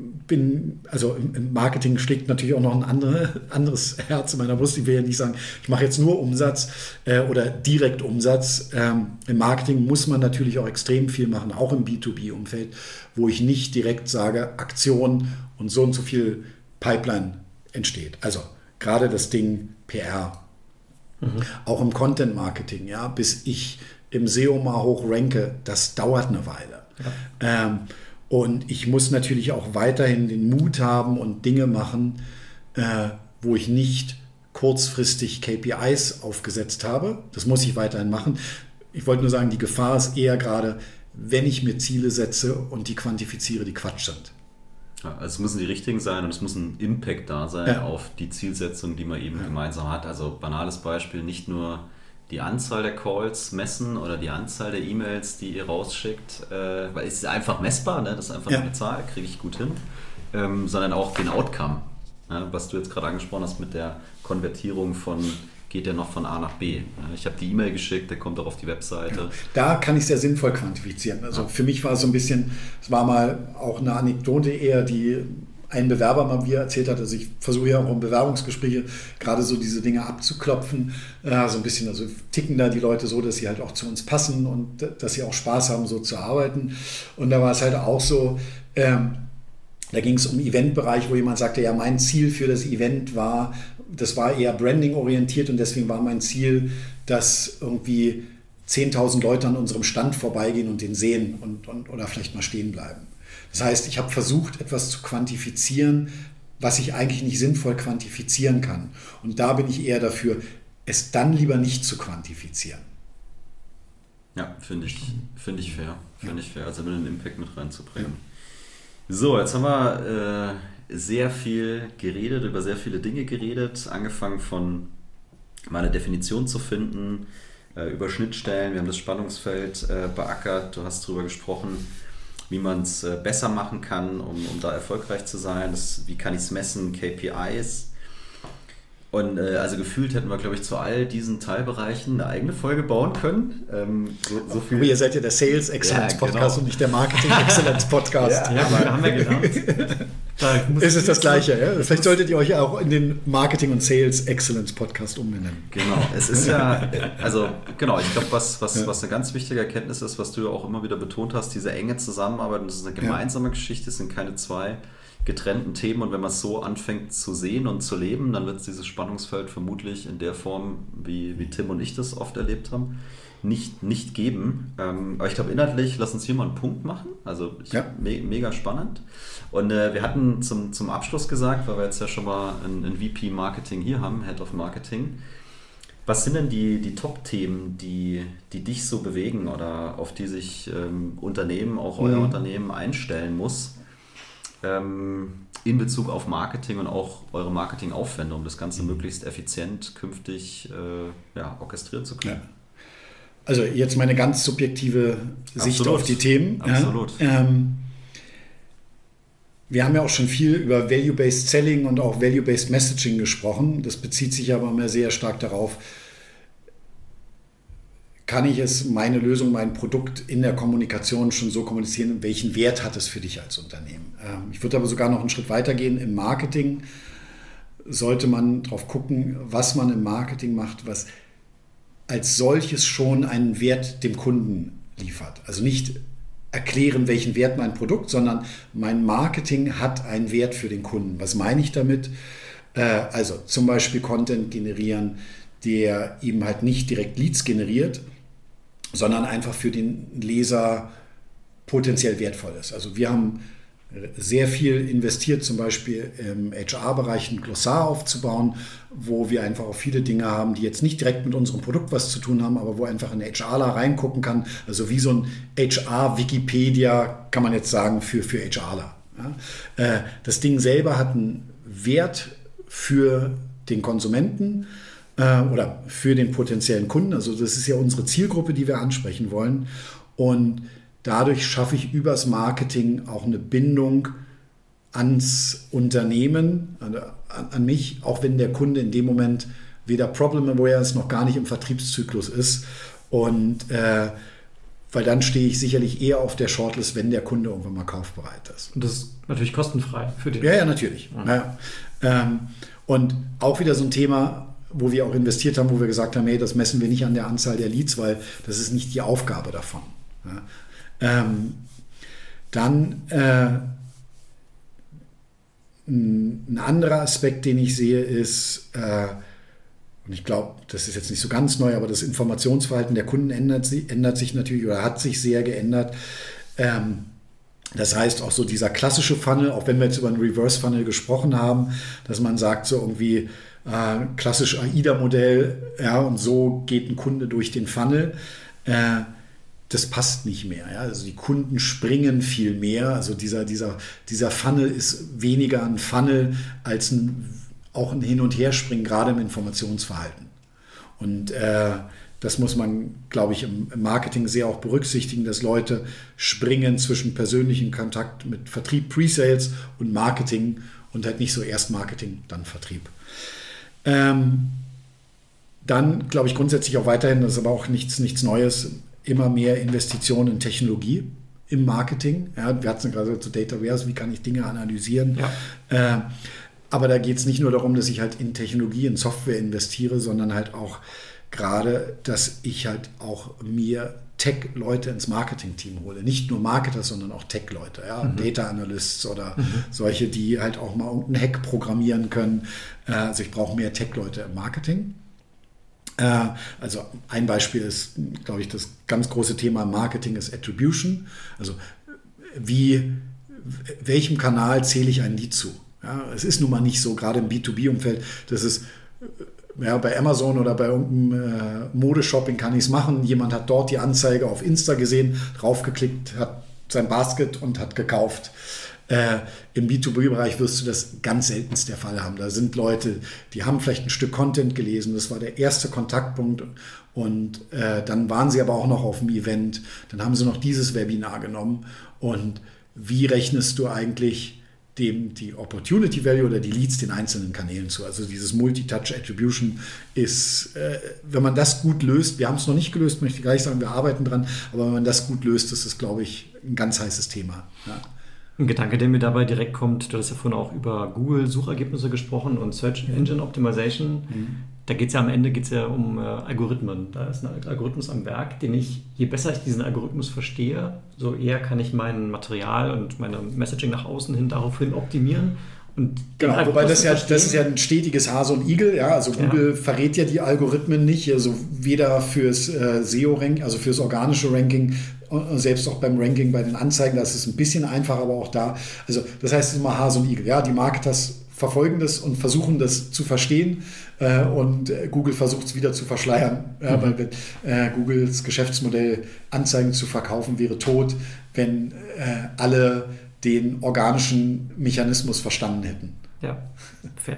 bin, also im Marketing schlägt natürlich auch noch ein andere, anderes Herz in meiner Brust. Ich will ja nicht sagen, ich mache jetzt nur Umsatz äh, oder direkt Umsatz. Ähm, im Marketing muss man natürlich auch extrem viel machen, auch im B zwei B-Umfeld, wo ich nicht direkt sage, Aktion und so und so viel Pipeline entsteht. Also gerade das Ding P R. Mhm. Auch im Content-Marketing, ja, bis ich im S E O mal hoch ranke, das dauert eine Weile. Ja. Ähm, Und ich muss natürlich auch weiterhin den Mut haben und Dinge machen, äh, wo ich nicht kurzfristig K P Is aufgesetzt habe. Das muss ich weiterhin machen. Ich wollte nur sagen, die Gefahr ist eher gerade, wenn ich mir Ziele setze und die quantifiziere, die Quatsch sind. Ja, also es müssen die richtigen sein und es muss ein Impact da sein ja. auf die Zielsetzung, die man eben ja. gemeinsam hat. Also banales Beispiel, nicht nur die Anzahl der Calls messen oder die Anzahl der E-Mails, die ihr rausschickt, äh, weil es ist einfach messbar, ne? Das ist einfach ja. eine Zahl, kriege ich gut hin, ähm, sondern auch den Outcome, ne? Was du jetzt gerade angesprochen hast mit der Konvertierung von, geht der noch von A nach B. Ich habe die E-Mail geschickt, der kommt auch auf die Webseite. Ja. Da kann ich sehr sinnvoll quantifizieren. Also ja. für mich war es so ein bisschen, es war mal auch eine Anekdote eher, die ein Bewerber mal mir erzählt hat, also ich versuche ja auch in Bewerbungsgespräche gerade so diese Dinge abzuklopfen, äh, so ein bisschen, also ticken da die Leute so, dass sie halt auch zu uns passen und dass sie auch Spaß haben, so zu arbeiten. Und da war es halt auch so, ähm, da ging es um Eventbereich, wo jemand sagte, ja, mein Ziel für das Event war, das war eher Branding-orientiert und deswegen war mein Ziel, dass irgendwie zehntausend Leute an unserem Stand vorbeigehen und den sehen und, und, oder vielleicht mal stehen bleiben. Das heißt, ich habe versucht, etwas zu quantifizieren, was ich eigentlich nicht sinnvoll quantifizieren kann. Und da bin ich eher dafür, es dann lieber nicht zu quantifizieren. Ja, finde ich, find ich fair. Finde ja. ich fair, also einen Impact mit reinzubringen. Ja. So, jetzt haben wir äh, sehr viel geredet, über sehr viele Dinge geredet, angefangen von mal eine Definition zu finden, äh, über Schnittstellen, wir haben das Spannungsfeld äh, beackert, du hast darüber gesprochen, wie man es äh, besser machen kann, um, um da erfolgreich zu sein, das, wie kann ich es messen, K P Is. Und äh, also gefühlt hätten wir, glaube ich, zu all diesen Teilbereichen eine eigene Folge bauen können. Ähm, so, so viel. Aber ihr seid ja der Sales Excellence ja, Podcast genau. und nicht der Marketing Excellence Podcast. ja, ja, aber haben wir gedacht. Ist es das Gleiche? Ja? Vielleicht solltet ihr euch auch in den Marketing und Sales Excellence Podcast umbenennen. Genau, es ist ja, also genau, ich glaube, was, was, ja. was eine ganz wichtige Erkenntnis ist, was du ja auch immer wieder betont hast, diese enge Zusammenarbeit, das ist eine gemeinsame ja. Geschichte, es sind keine zwei getrennten Themen und wenn man es so anfängt zu sehen und zu leben, dann wird es dieses Spannungsfeld vermutlich in der Form, wie, wie Tim und ich das oft erlebt haben, nicht, nicht geben. Ähm, aber ich glaube inhaltlich, lass uns hier mal einen Punkt machen, also ich, ja. me, mega spannend. Und äh, wir hatten zum, zum Abschluss gesagt, weil wir jetzt ja schon mal einen, einen V P Marketing hier haben, Head of Marketing, was sind denn die, die Top-Themen, die, die dich so bewegen oder auf die sich ähm, Unternehmen, auch euer mhm. Unternehmen einstellen muss, in Bezug auf Marketing und auch eure Marketingaufwände, um das Ganze mhm. möglichst effizient künftig äh, ja, orchestrieren zu können? Ja. Also jetzt meine ganz subjektive Sicht Absolut. auf die Themen. Absolut. Ja, ähm, wir haben ja auch schon viel über Value-Based Selling und auch Value-Based Messaging gesprochen. Das bezieht sich aber mehr sehr stark darauf, kann ich es, meine Lösung, mein Produkt in der Kommunikation schon so kommunizieren, welchen Wert hat es für dich als Unternehmen? Ich würde aber sogar noch einen Schritt weiter gehen. Im Marketing sollte man darauf gucken, was man im Marketing macht, was als solches schon einen Wert dem Kunden liefert. Also nicht erklären, welchen Wert mein Produkt, sondern mein Marketing hat einen Wert für den Kunden. Was meine ich damit? Also zum Beispiel Content generieren, der eben halt nicht direkt Leads generiert, sondern einfach für den Leser potenziell wertvoll ist. Also wir haben sehr viel investiert, zum Beispiel im H R-Bereich ein Glossar aufzubauen, wo wir einfach auch viele Dinge haben, die jetzt nicht direkt mit unserem Produkt was zu tun haben, aber wo einfach ein HRler reingucken kann. Also wie so ein H R-Wikipedia, kann man jetzt sagen, für, für HRler. Ja? Das Ding selber hat einen Wert für den Konsumenten äh, oder für den potenziellen Kunden. Also das ist ja unsere Zielgruppe, die wir ansprechen wollen. Und dadurch schaffe ich übers Marketing auch eine Bindung ans Unternehmen, an, an mich, auch wenn der Kunde in dem Moment weder Problem Aware ist, noch gar nicht im Vertriebszyklus ist. Und äh, weil dann stehe ich sicherlich eher auf der Shortlist, wenn der Kunde irgendwann mal kaufbereit ist. Und das ist natürlich kostenfrei für den. Ja, ja, natürlich. Ja. Ja. Ähm, und auch wieder so ein Thema, wo wir auch investiert haben, wo wir gesagt haben, hey, das messen wir nicht an der Anzahl der Leads, weil das ist nicht die Aufgabe davon. Ja. Ähm, dann äh, ein anderer Aspekt, den ich sehe, ist, äh, und ich glaube, das ist jetzt nicht so ganz neu, aber das Informationsverhalten der Kunden ändert, ändert sich natürlich oder hat sich sehr geändert. Ähm, das heißt auch so dieser klassische Funnel, auch wenn wir jetzt über einen Reverse Funnel gesprochen haben, dass man sagt so irgendwie äh, klassisch AIDA-Modell, ja, und so geht ein Kunde durch den Funnel. Äh, Das passt nicht mehr. Ja? Also die Kunden springen viel mehr. Also dieser, dieser, dieser Funnel ist weniger ein Funnel als ein, auch ein Hin- und Herspringen, gerade im Informationsverhalten. Und äh, das muss man, glaube ich, im, im Marketing sehr auch berücksichtigen, dass Leute springen zwischen persönlichem Kontakt mit Vertrieb, Pre-Sales und Marketing und halt nicht so erst Marketing, dann Vertrieb. Ähm, dann glaube ich grundsätzlich auch weiterhin, das ist aber auch nichts, nichts Neues, immer mehr Investitionen in Technologie im Marketing. Ja, wir hatten es gerade zu Data Warehouse, wie kann ich Dinge analysieren. Ja. Äh, aber da geht es nicht nur darum, dass ich halt in Technologie, in Software investiere, sondern halt auch gerade, dass ich halt auch mir Tech-Leute ins Marketing-Team hole. Nicht nur Marketer, sondern auch Tech-Leute, ja? Mhm. Data Analysts oder mhm. solche, die halt auch mal irgendeinen Hack programmieren können. Äh, also ich brauche mehr Tech-Leute im Marketing. Also ein Beispiel ist, glaube ich, das ganz große Thema im Marketing ist Attribution. Also wie, welchem Kanal zähle ich ein Lied zu? Ja, es ist nun mal nicht so, gerade im B zwei B-Umfeld, dass es ja, bei Amazon oder bei irgendeinem äh, Modeshopping kann ich es machen. Jemand hat dort die Anzeige auf Insta gesehen, draufgeklickt, hat sein Basket und hat gekauft. Äh, Im B zwei B-Bereich wirst du das ganz seltenst der Fall haben. Da sind Leute, die haben vielleicht ein Stück Content gelesen, das war der erste Kontaktpunkt und äh, dann waren sie aber auch noch auf dem Event, dann haben sie noch dieses Webinar genommen und wie rechnest du eigentlich dem die Opportunity Value oder die Leads den einzelnen Kanälen zu? Also dieses Multi-Touch Attribution ist, äh, wenn man das gut löst, wir haben es noch nicht gelöst, möchte ich gleich sagen, wir arbeiten dran, aber wenn man das gut löst, ist es, glaube ich, ein ganz heißes Thema. Ja. Ein Gedanke, der mir dabei direkt kommt, du hast ja vorhin auch über Google-Suchergebnisse gesprochen und Search Engine Optimization. Mhm. Da geht es ja am Ende geht's ja um äh, Algorithmen. Da ist ein Algorithmus am Werk, den ich, je besser ich diesen Algorithmus verstehe, so eher kann ich mein Material und meine Messaging nach außen hin daraufhin optimieren. Und genau, wobei das ja, das ist ja ein stetiges Hase und Igel. Ja? Also Google ja. verrät ja die Algorithmen nicht, also weder fürs äh, S E O-Ranking, also fürs organische Ranking, selbst auch beim Ranking bei den Anzeigen, das ist ein bisschen einfacher, aber auch da. Also das heißt, es ist immer Hase und Igel. Ja, die Marketers verfolgen das und versuchen das zu verstehen äh, und äh, Google versucht es wieder zu verschleiern. Ja, mhm. Weil äh, Googles Geschäftsmodell, Anzeigen zu verkaufen, wäre tot, wenn äh, alle den organischen Mechanismus verstanden hätten. Ja, fair.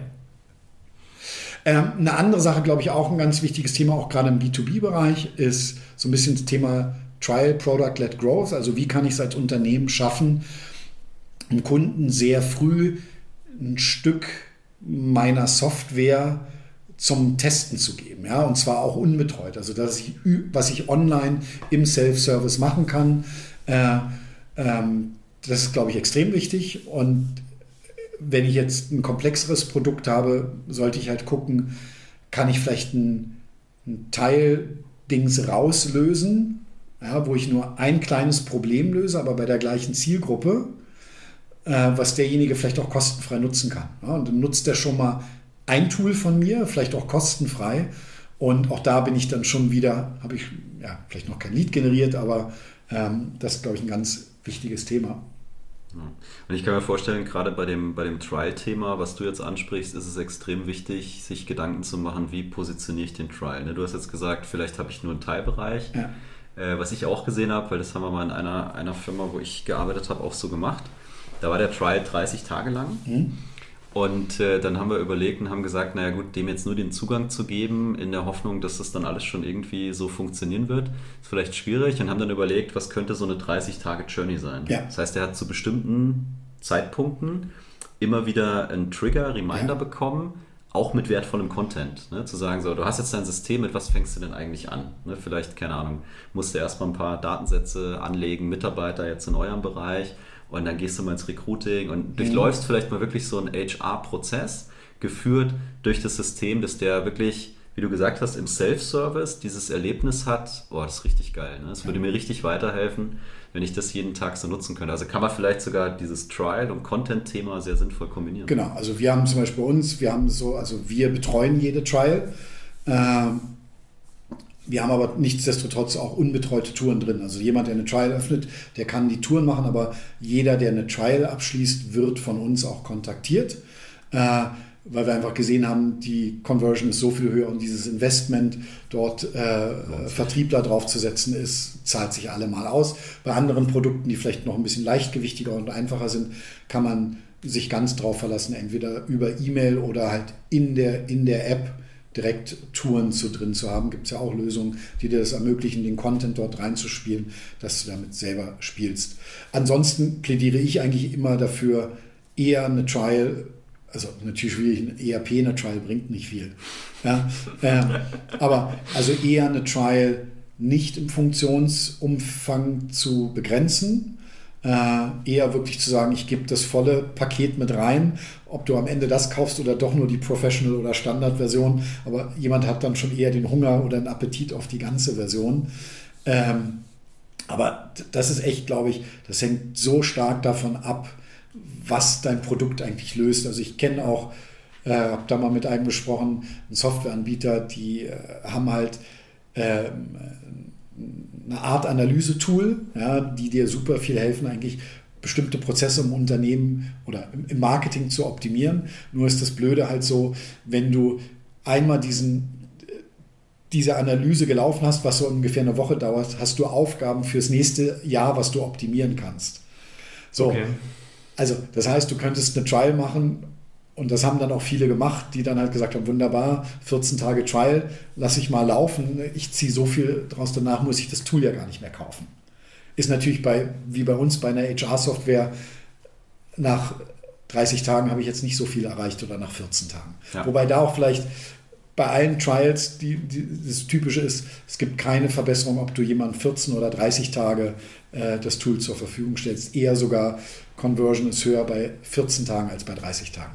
Ähm, eine andere Sache, glaube ich, auch ein ganz wichtiges Thema, auch gerade im B zwei B-Bereich, ist so ein bisschen das Thema Trial, Product-led Growth. Also wie kann ich es als Unternehmen schaffen, dem Kunden sehr früh ein Stück meiner Software zum Testen zu geben. Ja? Und zwar auch unbetreut. Also dass ich, was ich online im Self-Service machen kann, äh, ähm, das ist, glaube ich, extrem wichtig. Und wenn ich jetzt ein komplexeres Produkt habe, sollte ich halt gucken, kann ich vielleicht ein, ein Teil Dings rauslösen, ja, wo ich nur ein kleines Problem löse, aber bei der gleichen Zielgruppe, äh, was derjenige vielleicht auch kostenfrei nutzen kann. Ja, und dann nutzt er schon mal ein Tool von mir, vielleicht auch kostenfrei. Und auch da bin ich dann schon wieder, habe ich ja vielleicht noch kein Lead generiert, aber ähm, das ist, glaube ich, ein ganz wichtiges Thema. Und ich kann mir vorstellen, gerade bei dem, bei dem Trial-Thema, was du jetzt ansprichst, ist es extrem wichtig, sich Gedanken zu machen, wie positioniere ich den Trial. Du hast jetzt gesagt, vielleicht habe ich nur einen Teilbereich. Ja. Äh, was ich auch gesehen habe, weil das haben wir mal in einer, einer Firma, wo ich gearbeitet habe, auch so gemacht. Da war der Trial dreißig Tage lang. Mhm. Und äh, dann haben wir überlegt und haben gesagt, naja gut, dem jetzt nur den Zugang zu geben, in der Hoffnung, dass das dann alles schon irgendwie so funktionieren wird, ist vielleicht schwierig, und haben dann überlegt, was könnte so eine dreißig Tage Journey sein. Ja. Das heißt, er hat zu bestimmten Zeitpunkten immer wieder einen Trigger, Reminder ja. bekommen, auch mit wertvollem Content. Ne? Zu sagen, so, du hast jetzt dein System, mit was fängst du denn eigentlich an? Ne? Vielleicht, keine Ahnung, musst du erstmal ein paar Datensätze anlegen, Mitarbeiter jetzt in eurem Bereich, und dann gehst du mal ins Recruiting und durchläufst mhm. vielleicht mal wirklich so einen H R-Prozess, geführt durch das System, dass der wirklich, wie du gesagt hast, im Self-Service dieses Erlebnis hat. Oh, das ist richtig geil. Ne? Das würde mir richtig weiterhelfen, wenn ich das jeden Tag so nutzen könnte. Also kann man vielleicht sogar dieses Trial- und Content-Thema sehr sinnvoll kombinieren. Genau, also wir haben zum Beispiel bei uns, wir haben so, also wir betreuen jede Trial. Ähm, Wir haben aber nichtsdestotrotz auch unbetreute Touren drin. Also jemand, der eine Trial öffnet, der kann die Touren machen, aber jeder, der eine Trial abschließt, wird von uns auch kontaktiert, äh, weil wir einfach gesehen haben, die Conversion ist so viel höher und dieses Investment, dort äh, Vertriebler draufzusetzen, ist, zahlt sich allemal aus. Bei anderen Produkten, die vielleicht noch ein bisschen leichtgewichtiger und einfacher sind, kann man sich ganz drauf verlassen, entweder über E-Mail oder halt in der, in der App direkt Touren zu drin zu haben. Gibt es ja auch Lösungen, die dir das ermöglichen, den Content dort reinzuspielen, dass du damit selber spielst. Ansonsten plädiere ich eigentlich immer dafür, eher eine Trial, also natürlich schwierig, ein E R P, eine Trial bringt nicht viel. Ja, äh, aber also eher eine Trial nicht im Funktionsumfang zu begrenzen, Äh, eher wirklich zu sagen, ich gebe das volle Paket mit rein, ob du am Ende das kaufst oder doch nur die Professional- oder Standard-Version, aber jemand hat dann schon eher den Hunger oder den Appetit auf die ganze Version. Ähm, aber das ist echt, glaube ich, das hängt so stark davon ab, was dein Produkt eigentlich löst. Also ich kenne auch, äh, habe da mal mit einem gesprochen, einen Softwareanbieter, die äh, haben halt äh, eine Art Analyse-Tool, ja, die dir super viel helfen, eigentlich bestimmte Prozesse im Unternehmen oder im Marketing zu optimieren. Nur ist das Blöde halt so, wenn du einmal diesen, diese Analyse gelaufen hast, was so ungefähr eine Woche dauert, hast du Aufgaben fürs nächste Jahr, was du optimieren kannst. So, okay. Also das heißt, du könntest eine Trial machen. Und das haben dann auch viele gemacht, die dann halt gesagt haben, wunderbar, vierzehn Tage Trial, lasse ich mal laufen. Ich ziehe so viel draus, danach muss ich das Tool ja gar nicht mehr kaufen. Ist natürlich bei, wie bei uns bei einer H R-Software, nach dreißig Tagen habe ich jetzt nicht so viel erreicht oder nach vierzehn Tagen. Ja. Wobei da auch vielleicht bei allen Trials die, die, das Typische ist, es gibt keine Verbesserung, ob du jemandem vierzehn oder dreißig Tage äh, das Tool zur Verfügung stellst. Eher sogar Conversion ist höher bei vierzehn Tagen als bei dreißig Tagen.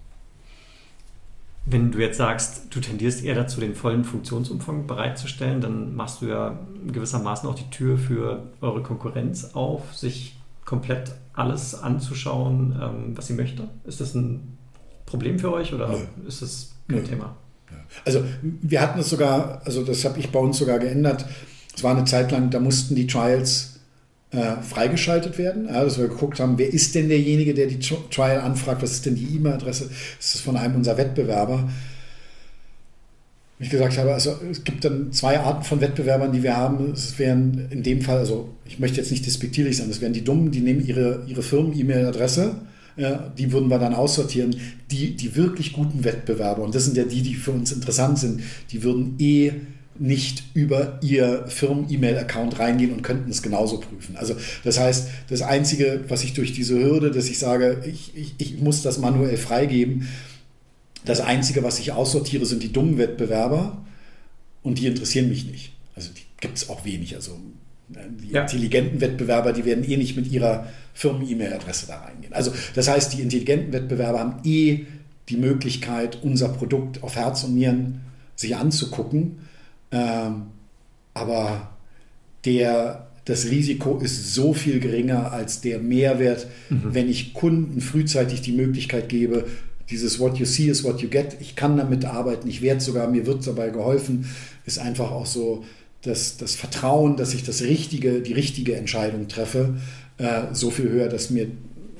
Wenn du jetzt sagst, du tendierst eher dazu, den vollen Funktionsumfang bereitzustellen, dann machst du ja gewissermaßen auch die Tür für eure Konkurrenz auf, sich komplett alles anzuschauen, was sie möchte. Ist das ein Problem für euch oder Nö. ist das kein Nö. Thema? Also wir hatten es sogar, also das habe ich bei uns sogar geändert. Es war eine Zeit lang, da mussten die Trials äh, freigeschaltet werden, ja, dass wir geguckt haben, wer ist denn derjenige, der die Trial anfragt, was ist denn die E-Mail-Adresse, ist das von einem unserer Wettbewerber. Ich gesagt habe, also es gibt dann zwei Arten von Wettbewerbern, die wir haben. Es wären in dem Fall, also ich möchte jetzt nicht despektierlich sein, das wären die Dummen, die nehmen ihre, ihre Firmen-E-Mail-Adresse, ja, die würden wir dann aussortieren. Die, die wirklich guten Wettbewerber, und das sind ja die, die für uns interessant sind, die würden eh nicht über ihr Firmen-E-Mail-Account reingehen und könnten es genauso prüfen. Also das heißt, das Einzige, was ich durch diese Hürde, dass ich sage, ich, ich, ich muss das manuell freigeben, das Einzige, was ich aussortiere, sind die dummen Wettbewerber und die interessieren mich nicht. Also die gibt es auch wenig. Also die ja. intelligenten Wettbewerber, die werden eh nicht mit ihrer Firmen-E-Mail-Adresse da reingehen. Also das heißt, die intelligenten Wettbewerber haben eh die Möglichkeit, unser Produkt auf Herz und Nieren sich anzugucken. Ähm, aber der, das Risiko ist so viel geringer als der Mehrwert, mhm. wenn ich Kunden frühzeitig die Möglichkeit gebe, dieses What you see is what you get, ich kann damit arbeiten, ich werde sogar, mir wird dabei geholfen, ist einfach auch so das, das Vertrauen, dass ich das richtige, die richtige Entscheidung treffe, äh, so viel höher, dass mir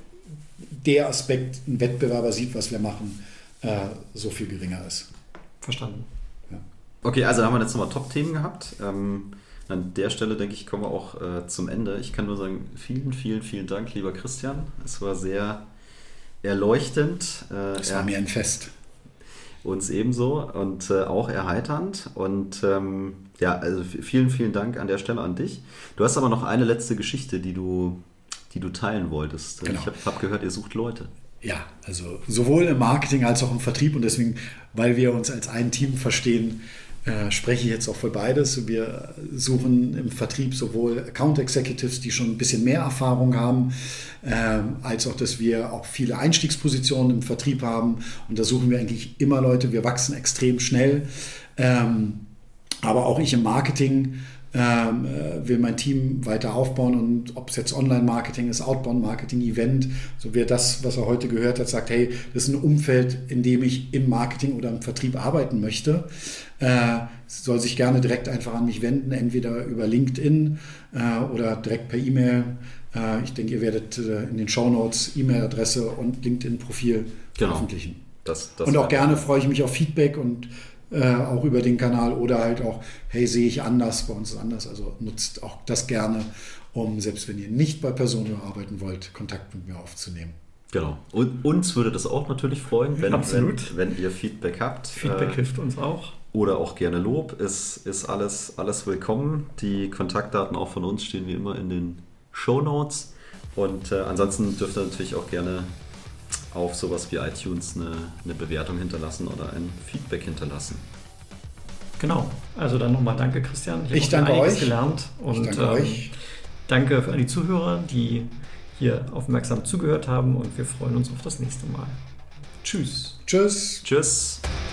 der Aspekt, ein Wettbewerber sieht, was wir machen, äh, so viel geringer ist. Verstanden. Ja. Okay, also da haben wir jetzt nochmal Top-Themen gehabt. Ähm, an der Stelle, denke ich, kommen wir auch äh, zum Ende. Ich kann nur sagen, vielen, vielen, vielen Dank, lieber Christian. Es war sehr erleuchtend. Äh, es war er, mir ein Fest. Uns ebenso und äh, auch erheiternd. Und ähm, ja, also vielen, vielen Dank an der Stelle an dich. Du hast aber noch eine letzte Geschichte, die du, die du teilen wolltest. Genau. Ich habe hab gehört, ihr sucht Leute. Ja, also sowohl im Marketing als auch im Vertrieb und deswegen, weil wir uns als ein Team verstehen, äh, spreche ich jetzt auch für beides. Wir suchen im Vertrieb sowohl Account Executives, die schon ein bisschen mehr Erfahrung haben, äh, als auch, dass wir auch viele Einstiegspositionen im Vertrieb haben. Und da suchen wir eigentlich immer Leute. Wir wachsen extrem schnell. Ähm, aber auch ich im Marketing ähm, will mein Team weiter aufbauen und ob es jetzt Online-Marketing ist, Outbound-Marketing, Event, so wie das, was er heute gehört hat, sagt, hey, das ist ein Umfeld, in dem ich im Marketing oder im Vertrieb arbeiten möchte, äh, soll sich gerne direkt einfach an mich wenden, entweder über LinkedIn äh, oder direkt per E-Mail. Äh, ich denke, ihr werdet äh, in den Shownotes E-Mail-Adresse und LinkedIn-Profil genau. veröffentlichen. Das, das und auch gerne freue ich mich auf Feedback und Äh, auch über den Kanal oder halt auch, hey, sehe ich anders, bei uns ist anders. Also nutzt auch das gerne, um, selbst wenn ihr nicht bei Personio arbeiten wollt, Kontakt mit mir aufzunehmen. Genau. Und uns würde das auch natürlich freuen, wenn, Absolut. wenn, wenn ihr Feedback habt. Feedback äh, hilft uns auch. Oder auch gerne Lob, ist, ist alles, alles willkommen. Die Kontaktdaten auch von uns stehen wie immer in den Shownotes. Und äh, ansonsten dürft ihr natürlich auch gerne auf sowas wie iTunes eine, eine Bewertung hinterlassen oder ein Feedback hinterlassen. Genau, also dann nochmal danke Christian. Ich, ich danke euch. gelernt und ich danke ähm, euch. Danke an die Zuhörer, die hier aufmerksam zugehört haben und wir freuen uns auf das nächste Mal. Tschüss. Tschüss. Tschüss.